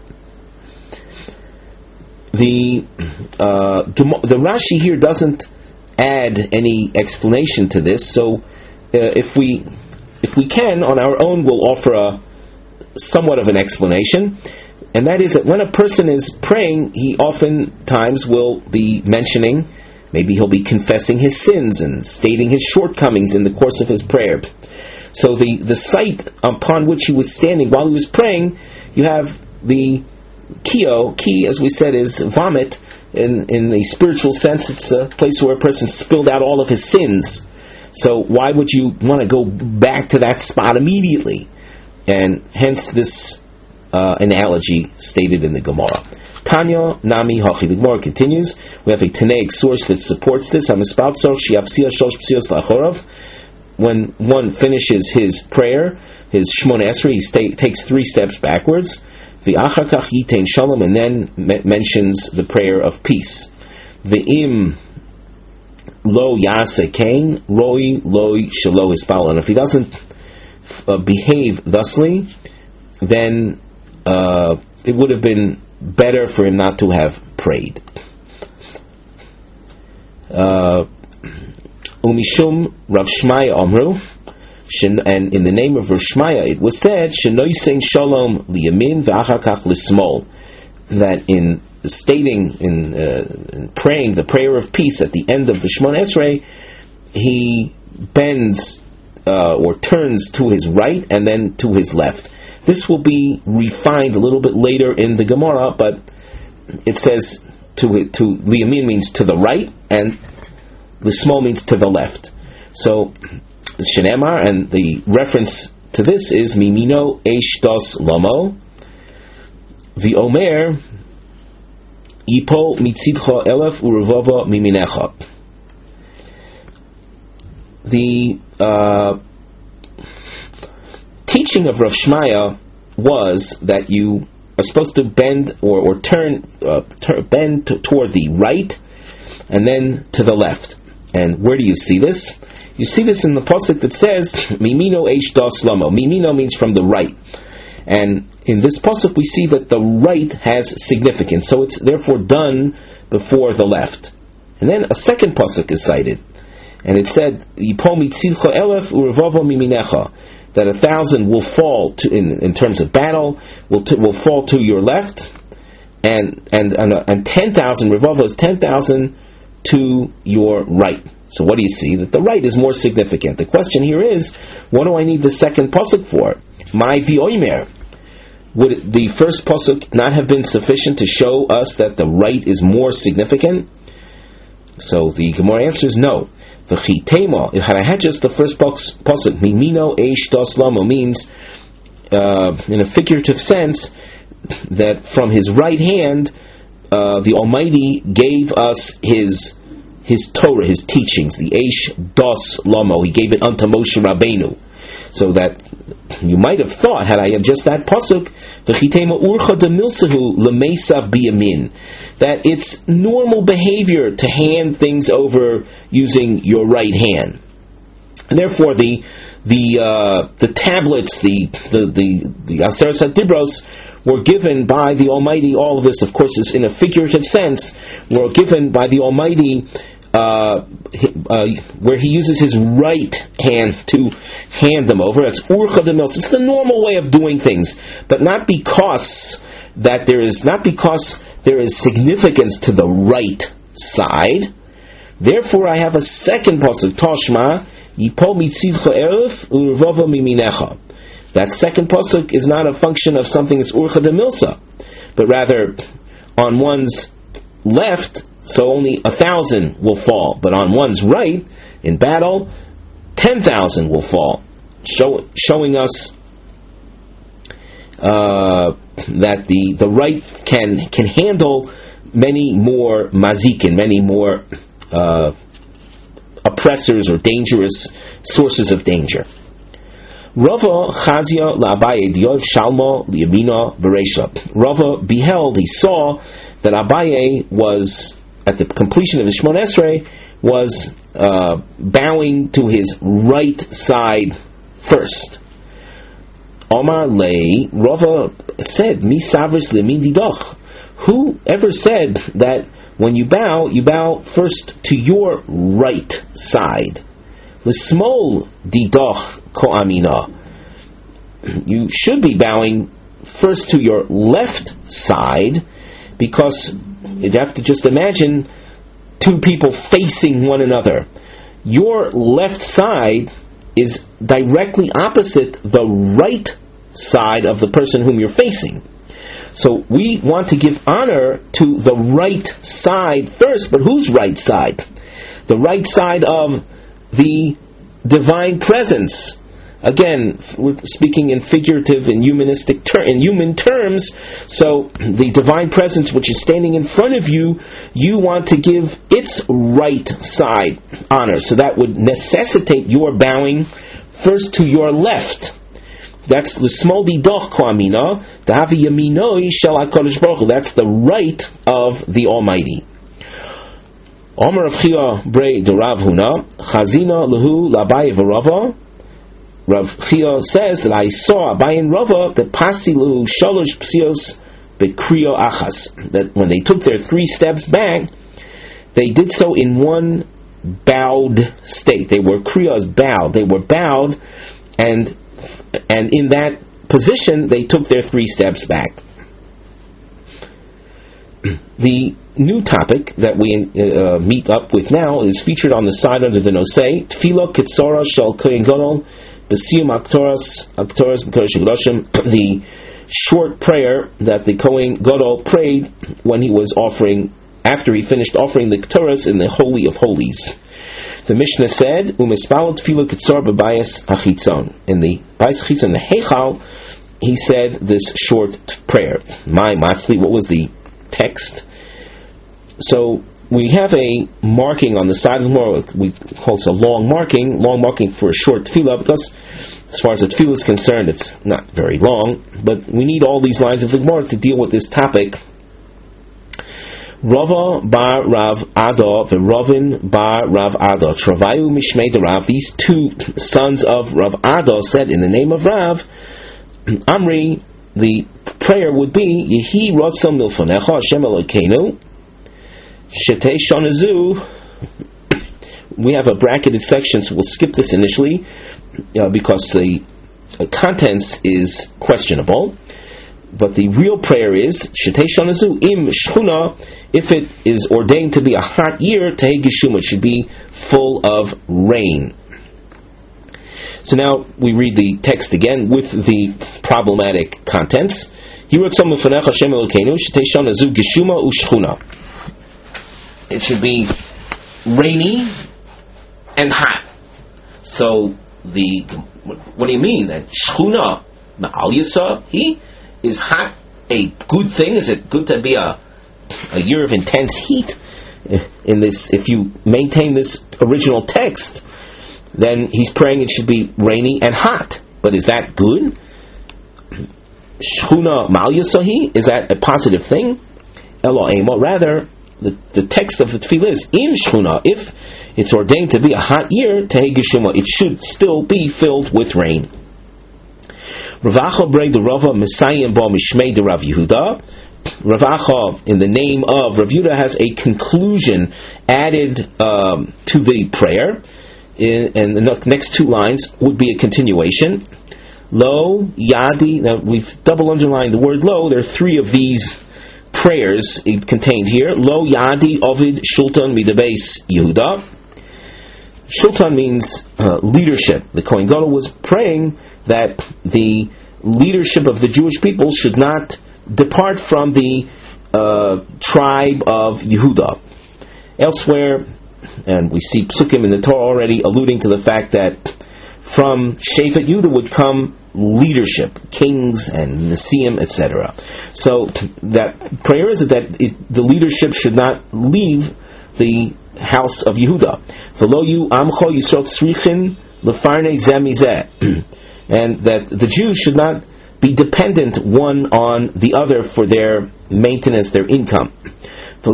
The Rashi here doesn't add any explanation to this, so if we can, on our own, we'll offer somewhat of an explanation, and that is that when a person is praying, he oftentimes will be mentioning, maybe he'll be confessing his sins and stating his shortcomings in the course of his prayer. So the site upon which he was standing while he was praying, you have the ki, as we said, is vomit. In the spiritual sense, it's a place where a person spilled out all of his sins. So why would you want to go back to that spot immediately? And hence this analogy stated in the Gemara. Tanya Nami Hachi. The Gemara continues. We have a Tanaic source that supports this. When one finishes his prayer, his Shmon Esrei, he takes 3 steps backwards. V'achar kach yitein shalom, and then mentions the prayer of peace. V'im lo yase kain, roi loi shelo hispal. And if he doesn't behave thusly, then it would have been better for him not to have prayed. Umishum Rav Shmaya Amru, and in the name of Rav Shmaya it was said, Shenoisein Shalom liyamin v'achar kach lismol, that in stating, in praying the prayer of peace at the end of the Shemon Esrei, he bends or turns to his right and then to his left. This will be refined a little bit later in the Gemara, but it says to liyamin means to the right, and lismol means to the left. So Shenemar, and the reference to this is Mimino Eish Dos Lomo V'Omer Yipo Mitzidcha Elef Uruvava Miminecha. The teaching of Rav Shmaya was that you are supposed to bend or bend toward the right and then to the left. And where do you see this? You see this in the pasuk that says Mimino Eish Das Lamo. Mimino means from the right, and in this pasuk we see that the right has significance, so it's therefore done before the left. And then a second pasuk is cited, and it said Yipo Mitzidcha Elef Uruvava Miminecha, that 1,000 will fall in terms of battle will fall to your left, and 10,000 Revava is 10,000 to your right. So what do you see? That the right is more significant. The question here is, what do I need the second pasuk for? My v'oimer. Would the first pasuk not have been sufficient to show us that the right is more significant? So the Gemara answers no. The chitema, if I had just the first pasuk, mimino eish dos lamo, means in a figurative sense that from his right hand the Almighty gave us his Torah, his teachings, the eish dos lamo. He gave it unto Moshe Rabbeinu. So that you might have thought, had I had just that pasuk, the chitema urcha de milsahu lemesav biyamin, that it's normal behavior to hand things over using your right hand, and therefore the tablets, the Aseret HaDibros, were given by the Almighty. All of this, of course, is in a figurative sense. Were given by the Almighty. Where he uses his right hand to hand them over. It's urcha de milsa. It's the normal way of doing things, but not because there is significance to the right side. Therefore, I have a second pasuk, Toshma yipol mitzivcha eruf urvava miminecha. That second pasuk is not a function of something that's urcha de milsa, but rather on one's left. So only 1,000 will fall, but on one's right, in battle, 10,000 will fall, showing us that the right can handle many more mazikin, many more oppressors or dangerous sources of danger. Rava Chazia la'Abaye Diov Shalma li'Yamina v'Reisha. Rava beheld, he saw that Abaye was, at the completion of the Shemona Esrei, was bowing to his right side first. Omar Lei, Rava said, Mi savris lemin didoch. Who ever said that when you bow first to your right side? L'smol didoch ko amina. You should be bowing first to your left side, because you'd have to just imagine two people facing one another. Your left side is directly opposite the right side of the person whom you're facing. So we want to give honor to the right side first, but whose right side? The right side of the divine presence. Again, we're speaking in figurative and humanistic in human terms. So the divine presence, which is standing in front of you, you want to give its right side honor. So that would necessitate your bowing first to your left. That's the small didoch koamina, the havi yaminoi shel HaKadosh Baruch Hu. That's the right of the Almighty. Omer Rav Chia Brei de Rav Huna Chazina lehu l'Abaye v'Rava. Rav Chia says that I saw Abaye and Rava that pasilu shalosh psios bekriyo achas, that when they took their 3 steps back, they did so in one bowed state. They were kriyos bowed. They were bowed, and in that position they took their 3 steps back. The new topic that we meet up with now is featured on the side under the Nosei, Tefillah Kitzora Shel Kohen Gadol B'Siyum Aktoras B'Kodesh HaKadoshim, the short prayer that the Kohen Gadol prayed when he was offering, after he finished offering the Ketores in the Holy of Holies. The Mishnah said, "Umispal tefillah kitzor b'bayis hachitzon." In the bayis hachitzon, the Heichal, he said this short prayer. My matzli, what was the text? So we have a marking on the side of the Gemara. We call it a long marking for a short tefillah, because as far as the tefillah is concerned, it's not very long. But we need all these lines of the Gemara to deal with this topic. Rava bar Rav Ada v'Ravin bar Rav Ada Travayu Mishmei de Rav. These 2 sons of Rav Ada said in the name of Rav, Amri, the prayer would be, Yehi Rotzam Milfonecha Hashem Elokeinu Shetei Shonazu. We have a bracketed section, so we'll skip this initially because the contents is questionable. But the real prayer is Shetei Shanazu Im Shchuna. If it is ordained to be a hot year, Tehei Geshuma, it should be full of rain. So now we read the text again with the problematic contents. It should be rainy and hot. So what do you mean that Shchuna Ma'al Yisa he is hot a good thing? Is it good to be a year of intense heat? In this, if you maintain this original text, then he's praying it should be rainy and hot. But is that good? Shchuna Ma'al Yisahi, is that a positive thing? Elo Emo, rather, the text of the tefillah is in Shchuna. If it's ordained to be a hot year, Tehei Geshuma, it should still be filled with rain. Rav Acha brei the Rava Messiah Ba Mishmei de Rav Yehuda. Rav Acha, in the name of Rav Yehuda, has a conclusion added to the prayer, and the next two lines would be a continuation. Lo Yadi. Now we've double underlined the word Lo. There are three of these prayers contained here. Lo Yadi Ovid Shultan Midabeis Yehuda. Shultan means leadership. The Kohen Gadol was praying that the leadership of the Jewish people should not depart from the tribe of Yehuda. Elsewhere, and we see Psukim in the Torah already alluding to the fact that from Shevet Yehuda would come leadership, kings and Nesiim, etc. So that prayer is that the leadership should not leave the house of Yehuda. V'lo yu amcho Yisrael tzrichin lefarnei zeh mizeh. And that the Jews should not be dependent one on the other for their maintenance, their income. And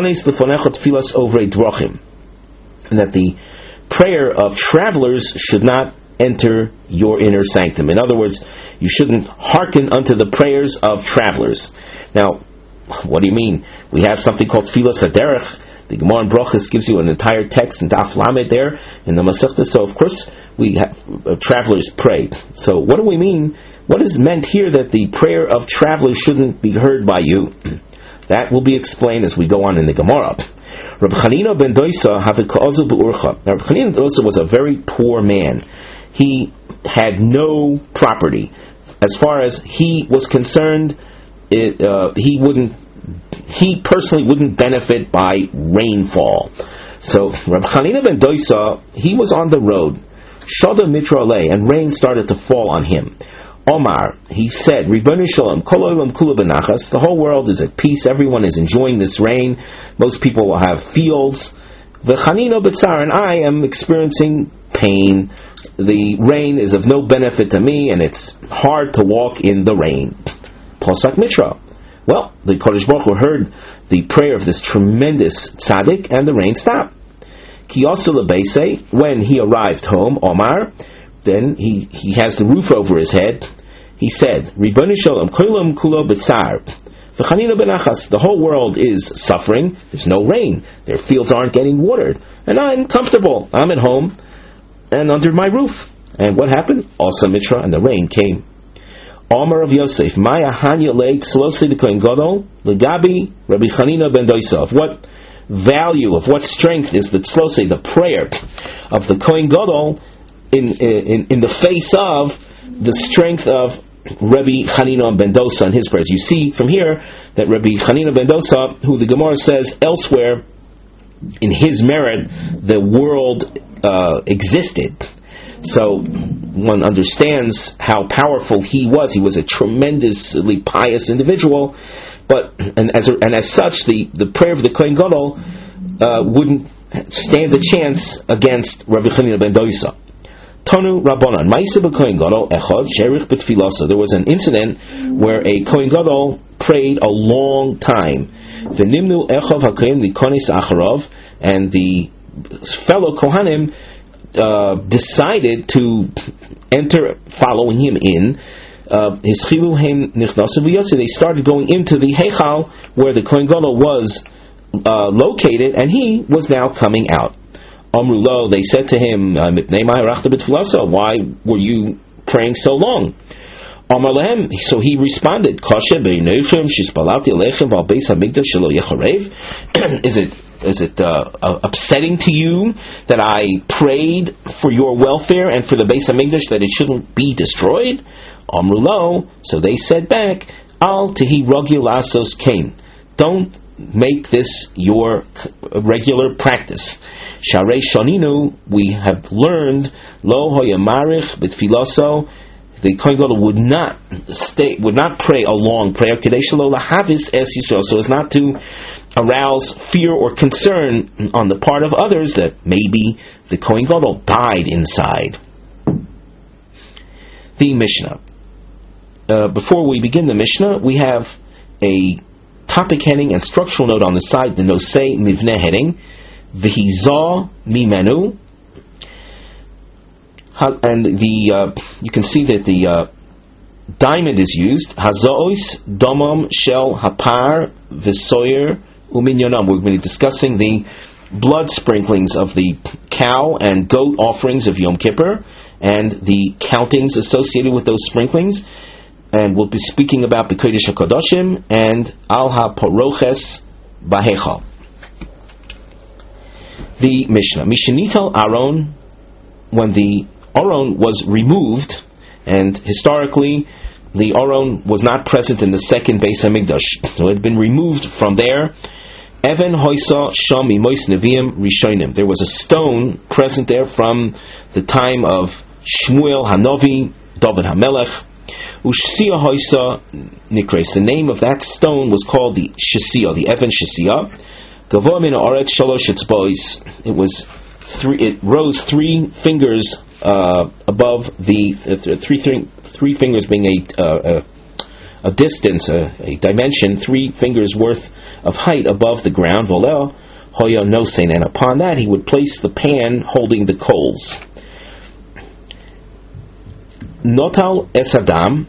that the prayer of travelers should not enter your inner sanctum. In other words, you shouldn't hearken unto the prayers of travelers. Now, what do you mean? We have something called Tfilas Haderech. The Gemara in Brachos gives you an entire text in Daf Lamed there in the Masechta. So of course we have travelers pray. So what do we mean? What is meant here that the prayer of travelers shouldn't be heard by you? That will be explained as we go on in the Gemara. Reb Chanina ben Doisa haveka'azu be'urcha. Now Reb Chanina ben Doisa was a very poor man. He had no property. As far as he was concerned, he personally wouldn't benefit by rainfall. So Reb Chanina ben Doisa, he was on the road. Shada mitra lei, and rain started to fall on him. Omar, he said, Ribbono shel olam, kol olam kula benachas, the whole world is at peace, everyone is enjoying this rain, most people will have fields. V'chanino b'tzar, and I am experiencing pain. The rain is of no benefit to me, and it's hard to walk in the rain. Posak mitra. Well, the Kodesh Baruch Hu heard the prayer of this tremendous tzaddik, and the rain stopped. Ki also lebeisei, when he arrived home, Omar, then he has the roof over his head. He said, Ribbono shel olam, kol olam kulo b'tzar, v'chanino benachas, the whole world is suffering. There's no rain. Their fields aren't getting watered, and I'm comfortable. I'm at home and under my roof. And what happened? Also mitra, and the rain came. Omar of Yosef, Maya Hanya Lake, Slosei the Kohen Gadol, Legabi, Rabbi Chanina ben Doisa. Of what value, of what strength is the Slosei, the prayer of the Kohen Gadol, in the face of the strength of Rabbi Chanina ben Dosa and his prayers? You see from here that Rabbi Chanina ben Dosa, who the Gemara says elsewhere, in his merit, the world existed. So one understands how powerful he was. He was a tremendously pious individual, and as such, the prayer of the Kohen Gadol wouldn't stand a chance against Rabbi Chanina ben Doisa. Tonu Rabbanan, Ma'aseh b'Kohen Gadol echad sherich b'tfilasa. There was an incident where a Kohen Gadol prayed a long time. V'nimnu echav hakohen likonis acharav, and the fellow Kohanim decided to enter following him in. They started going into the Heichal where the Kohen Gadol was located, and he was now coming out. Amrulo, they said to him, why were you praying so long? Amar lehem, so he responded, Kashe beinechem shispalati alechem val beis hamikdash shelo yecharev. Is it upsetting to you that I prayed for your welfare and for the Beis Hamikdash that it shouldn't be destroyed? Amru lo, so they said back, Al tehi ragil asos kain. Don't make this your regular practice. Sharei shoninu, we have learned, lo hoyamarich b'tfilaso, the Kohen Gadol would not pray a long prayer, kadesh lo lahavis es Yisrael, so as not to arouse fear or concern on the part of others that maybe the Kohen Gadol died inside. The Mishnah. Before we begin the Mishnah, we have a topic heading and structural note on the side, the Nosei Mivneh heading, V'hizah Mimenu, and you can see that the diamond is used, Hazois Domam Shel Hapar V'soyer Uminyonam. We're going to be discussing the blood sprinklings of the cow and goat offerings of Yom Kippur and the countings associated with those sprinklings. And we'll be speaking about B'Kodesh HaKadoshim and Al HaPoroches B'Hechal. The Mishnah. Mishenital Aron, when the Aron was removed, and historically the Aron was not present in the second Beis Hamikdash, so it had been removed from there. Even hoisa sham imois neviim rishonim. There was a stone present there from the time of Shmuel Hanovi, David HaMelech. Ushsia hoisa nikres. The name of that stone was called the Shisia, the Even Shisia. Gavoa min haaretz shalosh etzbos. It rose 3 fingers above the three fingers being a distance, a dimension, 3 fingers worth of height above the ground. Volel hoya nosein, and upon that he would place the pan holding the coals. Notal esadam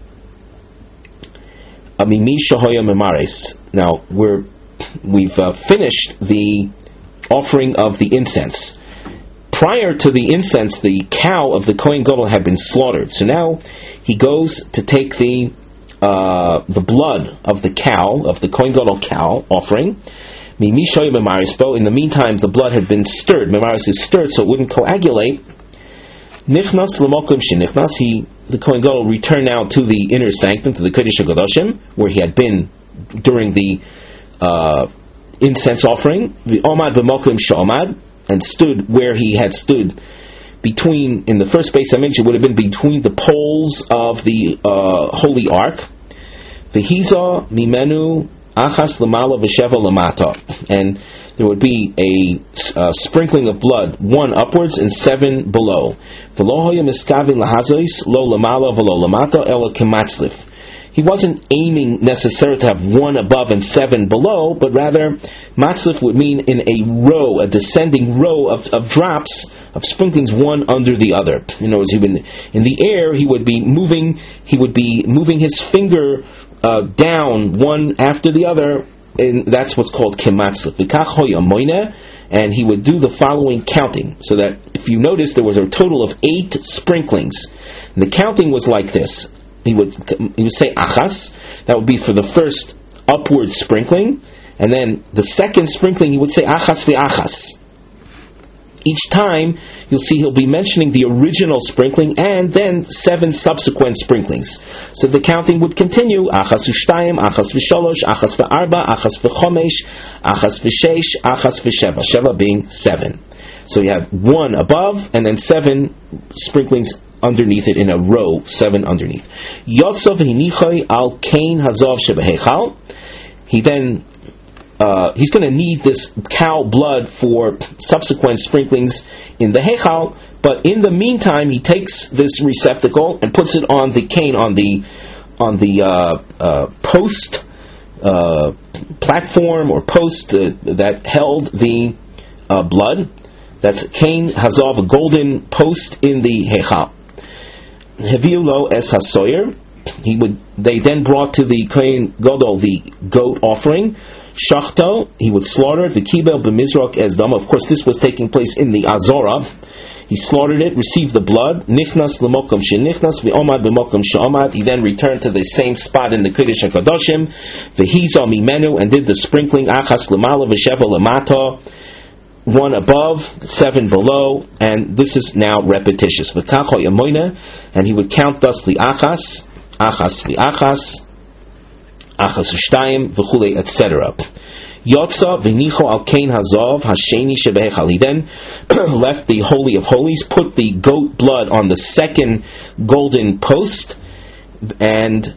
amimi shahoya memares. Now we've finished the offering of the incense. Prior to the incense, the cow of the Kohen Gadol had been slaughtered. So now he goes to take the blood of the cow, of the Kohen Gadol cow offering. In the meantime, the blood had been stirred. Memaris is stirred so it wouldn't coagulate. Nichnas l'mokum shenichnas. The Kohen Gadol returned now to the inner sanctum, to the Kodesh HaKadoshim, where he had been during the incense offering. The Omad v'mokum sh'omad, and stood where he had stood in the first Beis Hamikdash. It would have been between the poles of the Holy Ark. V'hiza mimenu achas l'mala v'sheva l'mata, and there would be a sprinkling of blood, 1 upwards and 7 below. V'lo hoya miskavin lahazois lo l'mala v'lo l'mata ela kematzlif. He wasn't aiming necessarily to have 1 above and 7 below, but rather matzlif would mean in a row, a descending row of drops, of sprinklings, one under the other. In other words, in the air he would be moving his finger down one after the other, and that's what's called kematzlif. And he would do the following counting, so that if you notice there was a total of 8 sprinklings. And the counting was like this. He would say achas, that would be for the first upward sprinkling, and then the second sprinkling he would say achas v'achas. Each time you'll see he'll be mentioning the original sprinkling and then 7 subsequent sprinklings. So the counting would continue: achas v'shtayim, achas v'shalosh, achas v'arba, achas v'chomesh, achas v'sheish, achas v'sheva. Sheva being 7. So you have 1 above and then 7 sprinklings underneath it in a row, 7 underneath. Yotzav hinichai al kain hazov shebehechal. He then he's going to need this cow blood for subsequent sprinklings in the hechal, but in the meantime he takes this receptacle and puts it on the kain, on the post platform or post that held the blood. That's kain hazov, a golden post in the hechal. Heviulo es hasoyer. They then brought to the Kohen Gadol the goat offering. Shachto, he would slaughter the kibel b'mizrok es dama. Of course, this was taking place in the Azora, He slaughtered it, received the blood. Nichnas l'mokom shenichnas v'omad b'mokom she'omad. He then returned to the same spot in the Kodesh HaKadoshim. V'hiza mimenu, and did the sprinkling. Achas l'mala v'sheva l'mata. 1 above, 7 below, and this is now repetitious. V'kacho yamoina, and he would count thusly achas v'achas, achas v'shtayim, v'chulei, etc. Yotza v'nicho al kain hazov hasheni shebehechal. He then left the Holy of Holies, put the goat blood on the second golden post, and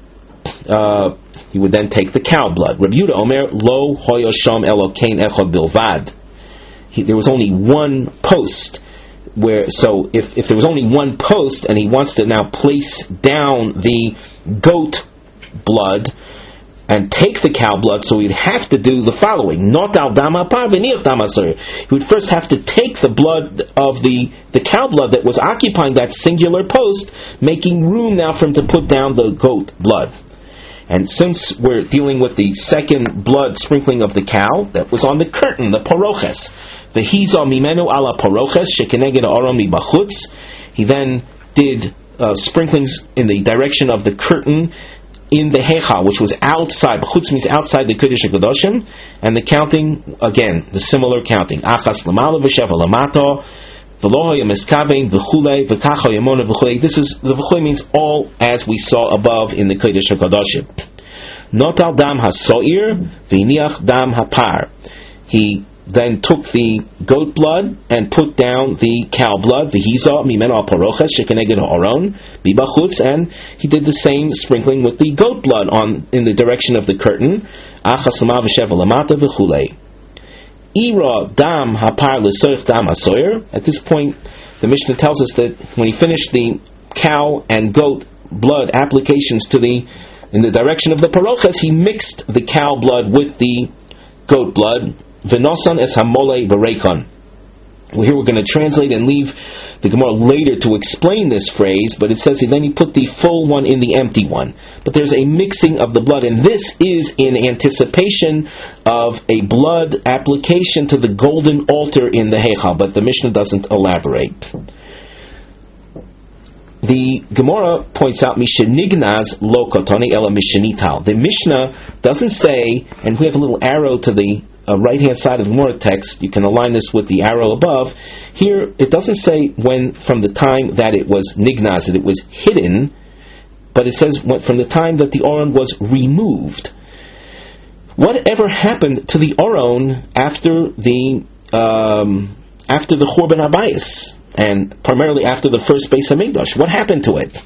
he would then take the cow blood. Rabbi Yehuda Omer, lo hoyo sham elo kain echad bilvad. There was only one post. So if there was only one post, and he wants to now place down the goat blood and take the cow blood, so he'd have to do the following. Not al dama par v'niach dama soyer. He would first have to take the blood of the cow blood that was occupying that singular post, making room now for him to put down the goat blood. And since we're dealing with the second blood sprinkling of the cow, that was on the curtain, the paroches. The hiza mimenu ala paroches shekeneged aron mibachutz. He then did sprinklings in the direction of the curtain in the Heichal, which was outside. B'chutz means outside the Kodesh HaKadoshim, and the counting, again, the similar counting. Achas l'mala v'sheva l'mato, v'lo hoya miskavein v'chulei v'kach hoyamona v'chulei. This is, the v'chulei means all as we saw above in the Kodesh HaKadoshim. Not al dam hasoir v'iniach dam hapar. He then took the goat blood and put down the cow blood, the hiza mimenu al paroches shekeneged ha'aron bibachutz, and he did the same sprinkling with the goat blood in the direction of the curtain. Achas l'ma v'sheva l'mata v'chulei. Ira dam hapar l'soich dam hasoyer. At this point, the Mishnah tells us that when he finished the cow and goat blood applications in the direction of the paroches, he mixed the cow blood with the goat blood. V'nosan es hamolei b'reikon. Here we're going to translate and leave the Gemara later to explain this phrase, but it says then he put the full one in the empty one. But there's a mixing of the blood, and this is in anticipation of a blood application to the golden altar in the Heichal, but the Mishnah doesn't elaborate. The Gemara points out Mishenignaz lo kotoni ela mishenital. The Mishnah doesn't say, and we have a little arrow to the right-hand side of the Gemara text. You can align this with the arrow above. Here, it doesn't say when from the time that it was nignaz, that it was hidden, but it says from the time that the Aron was removed. Whatever happened to the Aron after the Churban Habayis, and primarily after the first Beis Hamikdash? What happened to it?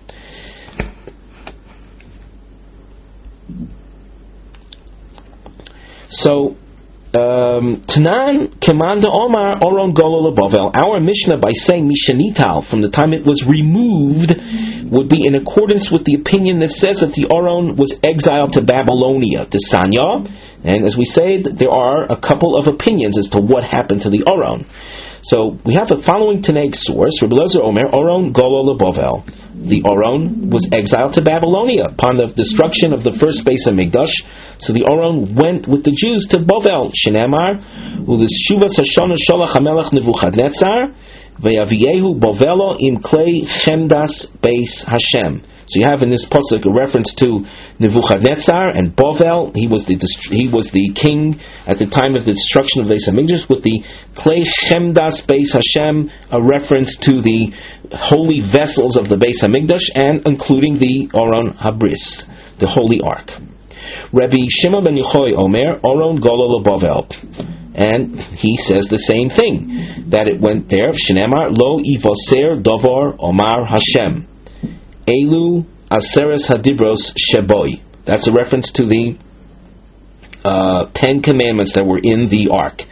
So, Tanan Kemanda Omar Oron Golo Bavel. Our Mishnah, by saying Mishanital, from the time it was removed, would be in accordance with the opinion that says that the Aron was exiled to Babylonia, to Sanya. And as we said, there are a couple of opinions as to what happened to the Aron. So we have the following Tanaic source: Rabbi Elazar Omer, Aron Golo Bavel. The Aron was exiled to Babylonia upon the destruction of the first Beis Hamikdash. So the Aron went with the Jews to Bavel. Shenemar u'lishuvas hashana shalach hamelech Nebuchadnezzar ve'aviehu Bavelo im klei chemdas Beis Hashem. So you have in this pasuk a reference to Nebuchadnezzar and Bavel. He was the king at the time of the destruction of Beis Hamikdash with the klei chemdas Beis Hashem, a reference to the holy vessels of the Beis Hamikdash, and including the Aron Habris, the holy ark. Rabbi Shimon ben Yochai Omer, Aron Golo Bavel. And he says the same thing, that it went there, Shnemar Lo Ivoser Dovar Omar Hashem. Elu Aseres Hadibros Sheboi. That's a reference to the 10 commandments that were in the ark.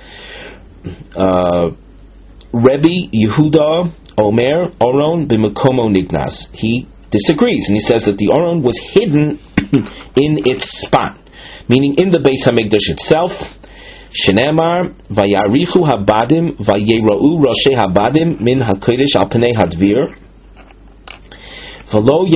Rebbe Yehuda Omer Aron b'Mekomo Nignaz. He disagrees, and he says that the Aron was hidden in its spot, meaning in the Beis Hamikdash itself. Shenemar Vayarichu Habadim Vayerau Roshei Habadim Min Hakodesh Al Pnei Hadvir. And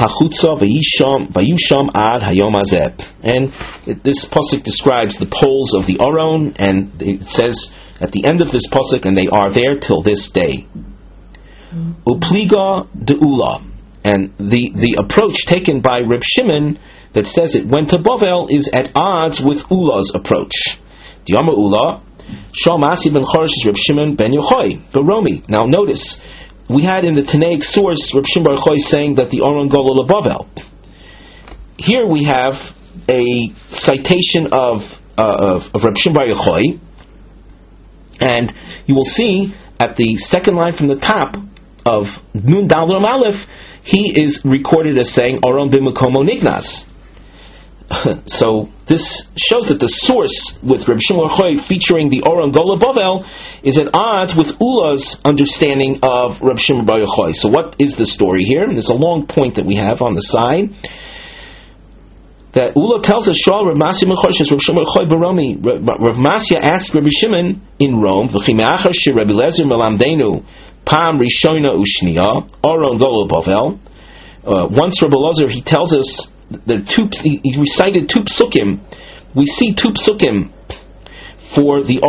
this pasuk describes the poles of the Aron, and it says at the end of this pasuk, and they are there till this day. Upliga de'ula. And the approach taken by Reb Shimon that says it went to Bavel is at odds with Ula's approach. Diyama Ula, Shal Masi ben Chorish is Reb Shimon ben Yochai, Baromi. Now notice, we had in the Tanaic source Reb Shimon bar Yochai saying that the Aron Gola Bavel. Here we have a citation of Reb Shimon bar Yochai, and you will see at the second line from the top of Nun Dal Ram Aleph, he is recorded as saying Aron b'Makomo Nignas. So this shows that the source with Reb Shimon bar Yochai featuring the Aron Gola Bavel is at odds with Ula's understanding of Reb Shimon bar Yochai. So what is the story here? And there's a long point that we have on the side. That Ula tells us, Shal Rav Masya Mechoshes, Rav Shimon Choy Baromi. Rav Masya asked Rabbi Shimon in Rome, V'chimeachar she Rabbi Lezer melamdenu Pam Rishona Ushniya Aron Gola Bavel. Once Rabbi Lezer, he tells us the he recited two psukim. We see two psukim for the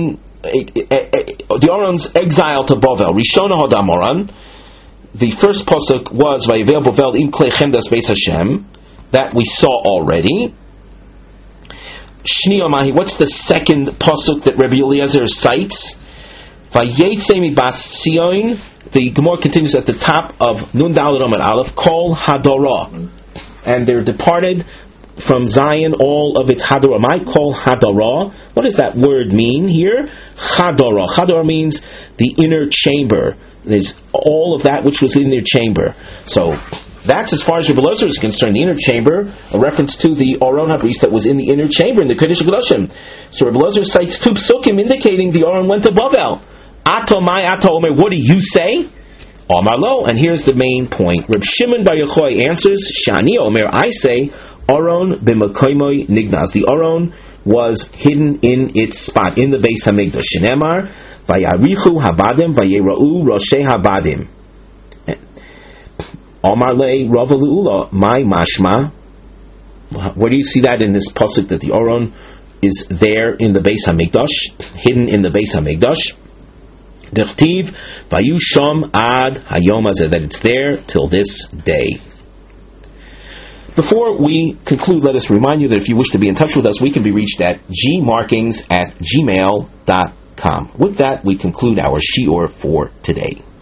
Aron's exile to Bavel. Rishona Hodam Aron. The first pasuk was Vayivel Bavel im klei chemdas beis Hashem. That we saw already. Shniya Mahi. What's the second pasuk that Rabbi Eliezer cites? Vayetze mibas Tzion. The Gemara continues at the top of Nun Daled Amud Aleph. Kol Hadorah, and they're departed from Zion all of its Hadorah. My Kol Hadorah. What does that word mean here? Hadorah. Hadorah means the inner chamber. There's all of that which was in their chamber. So that's as far as Rebbe Eliezer is concerned. The inner chamber, a reference to the Aron HaBris that was in the inner chamber in the Kodesh HaKadoshim. So Rebbe Eliezer cites two psukim indicating the Aron went to Bavel. Ato mai ato omer. What do you say? Amar lo. And here's the main point. Reb Shimon bar Yochai answers, Shani omer. I say, Aron b'makoymoi nignas. The Aron was hidden in its spot in the Beis Hamikdash. Shenemar vayarichu habadim vayerau roshei habadim. Omar le Rava Leula, my mashma. Where do you see that in this pasuk that the Aron is there in the Beis Hamikdash, hidden in the Beis Hamikdash? Dechtiv vayusham ad hayom hazeh, that it's there till this day. Before we conclude, let us remind you that if you wish to be in touch with us, we can be reached at gmarkings@gmail.com. With that, we conclude our shiur for today.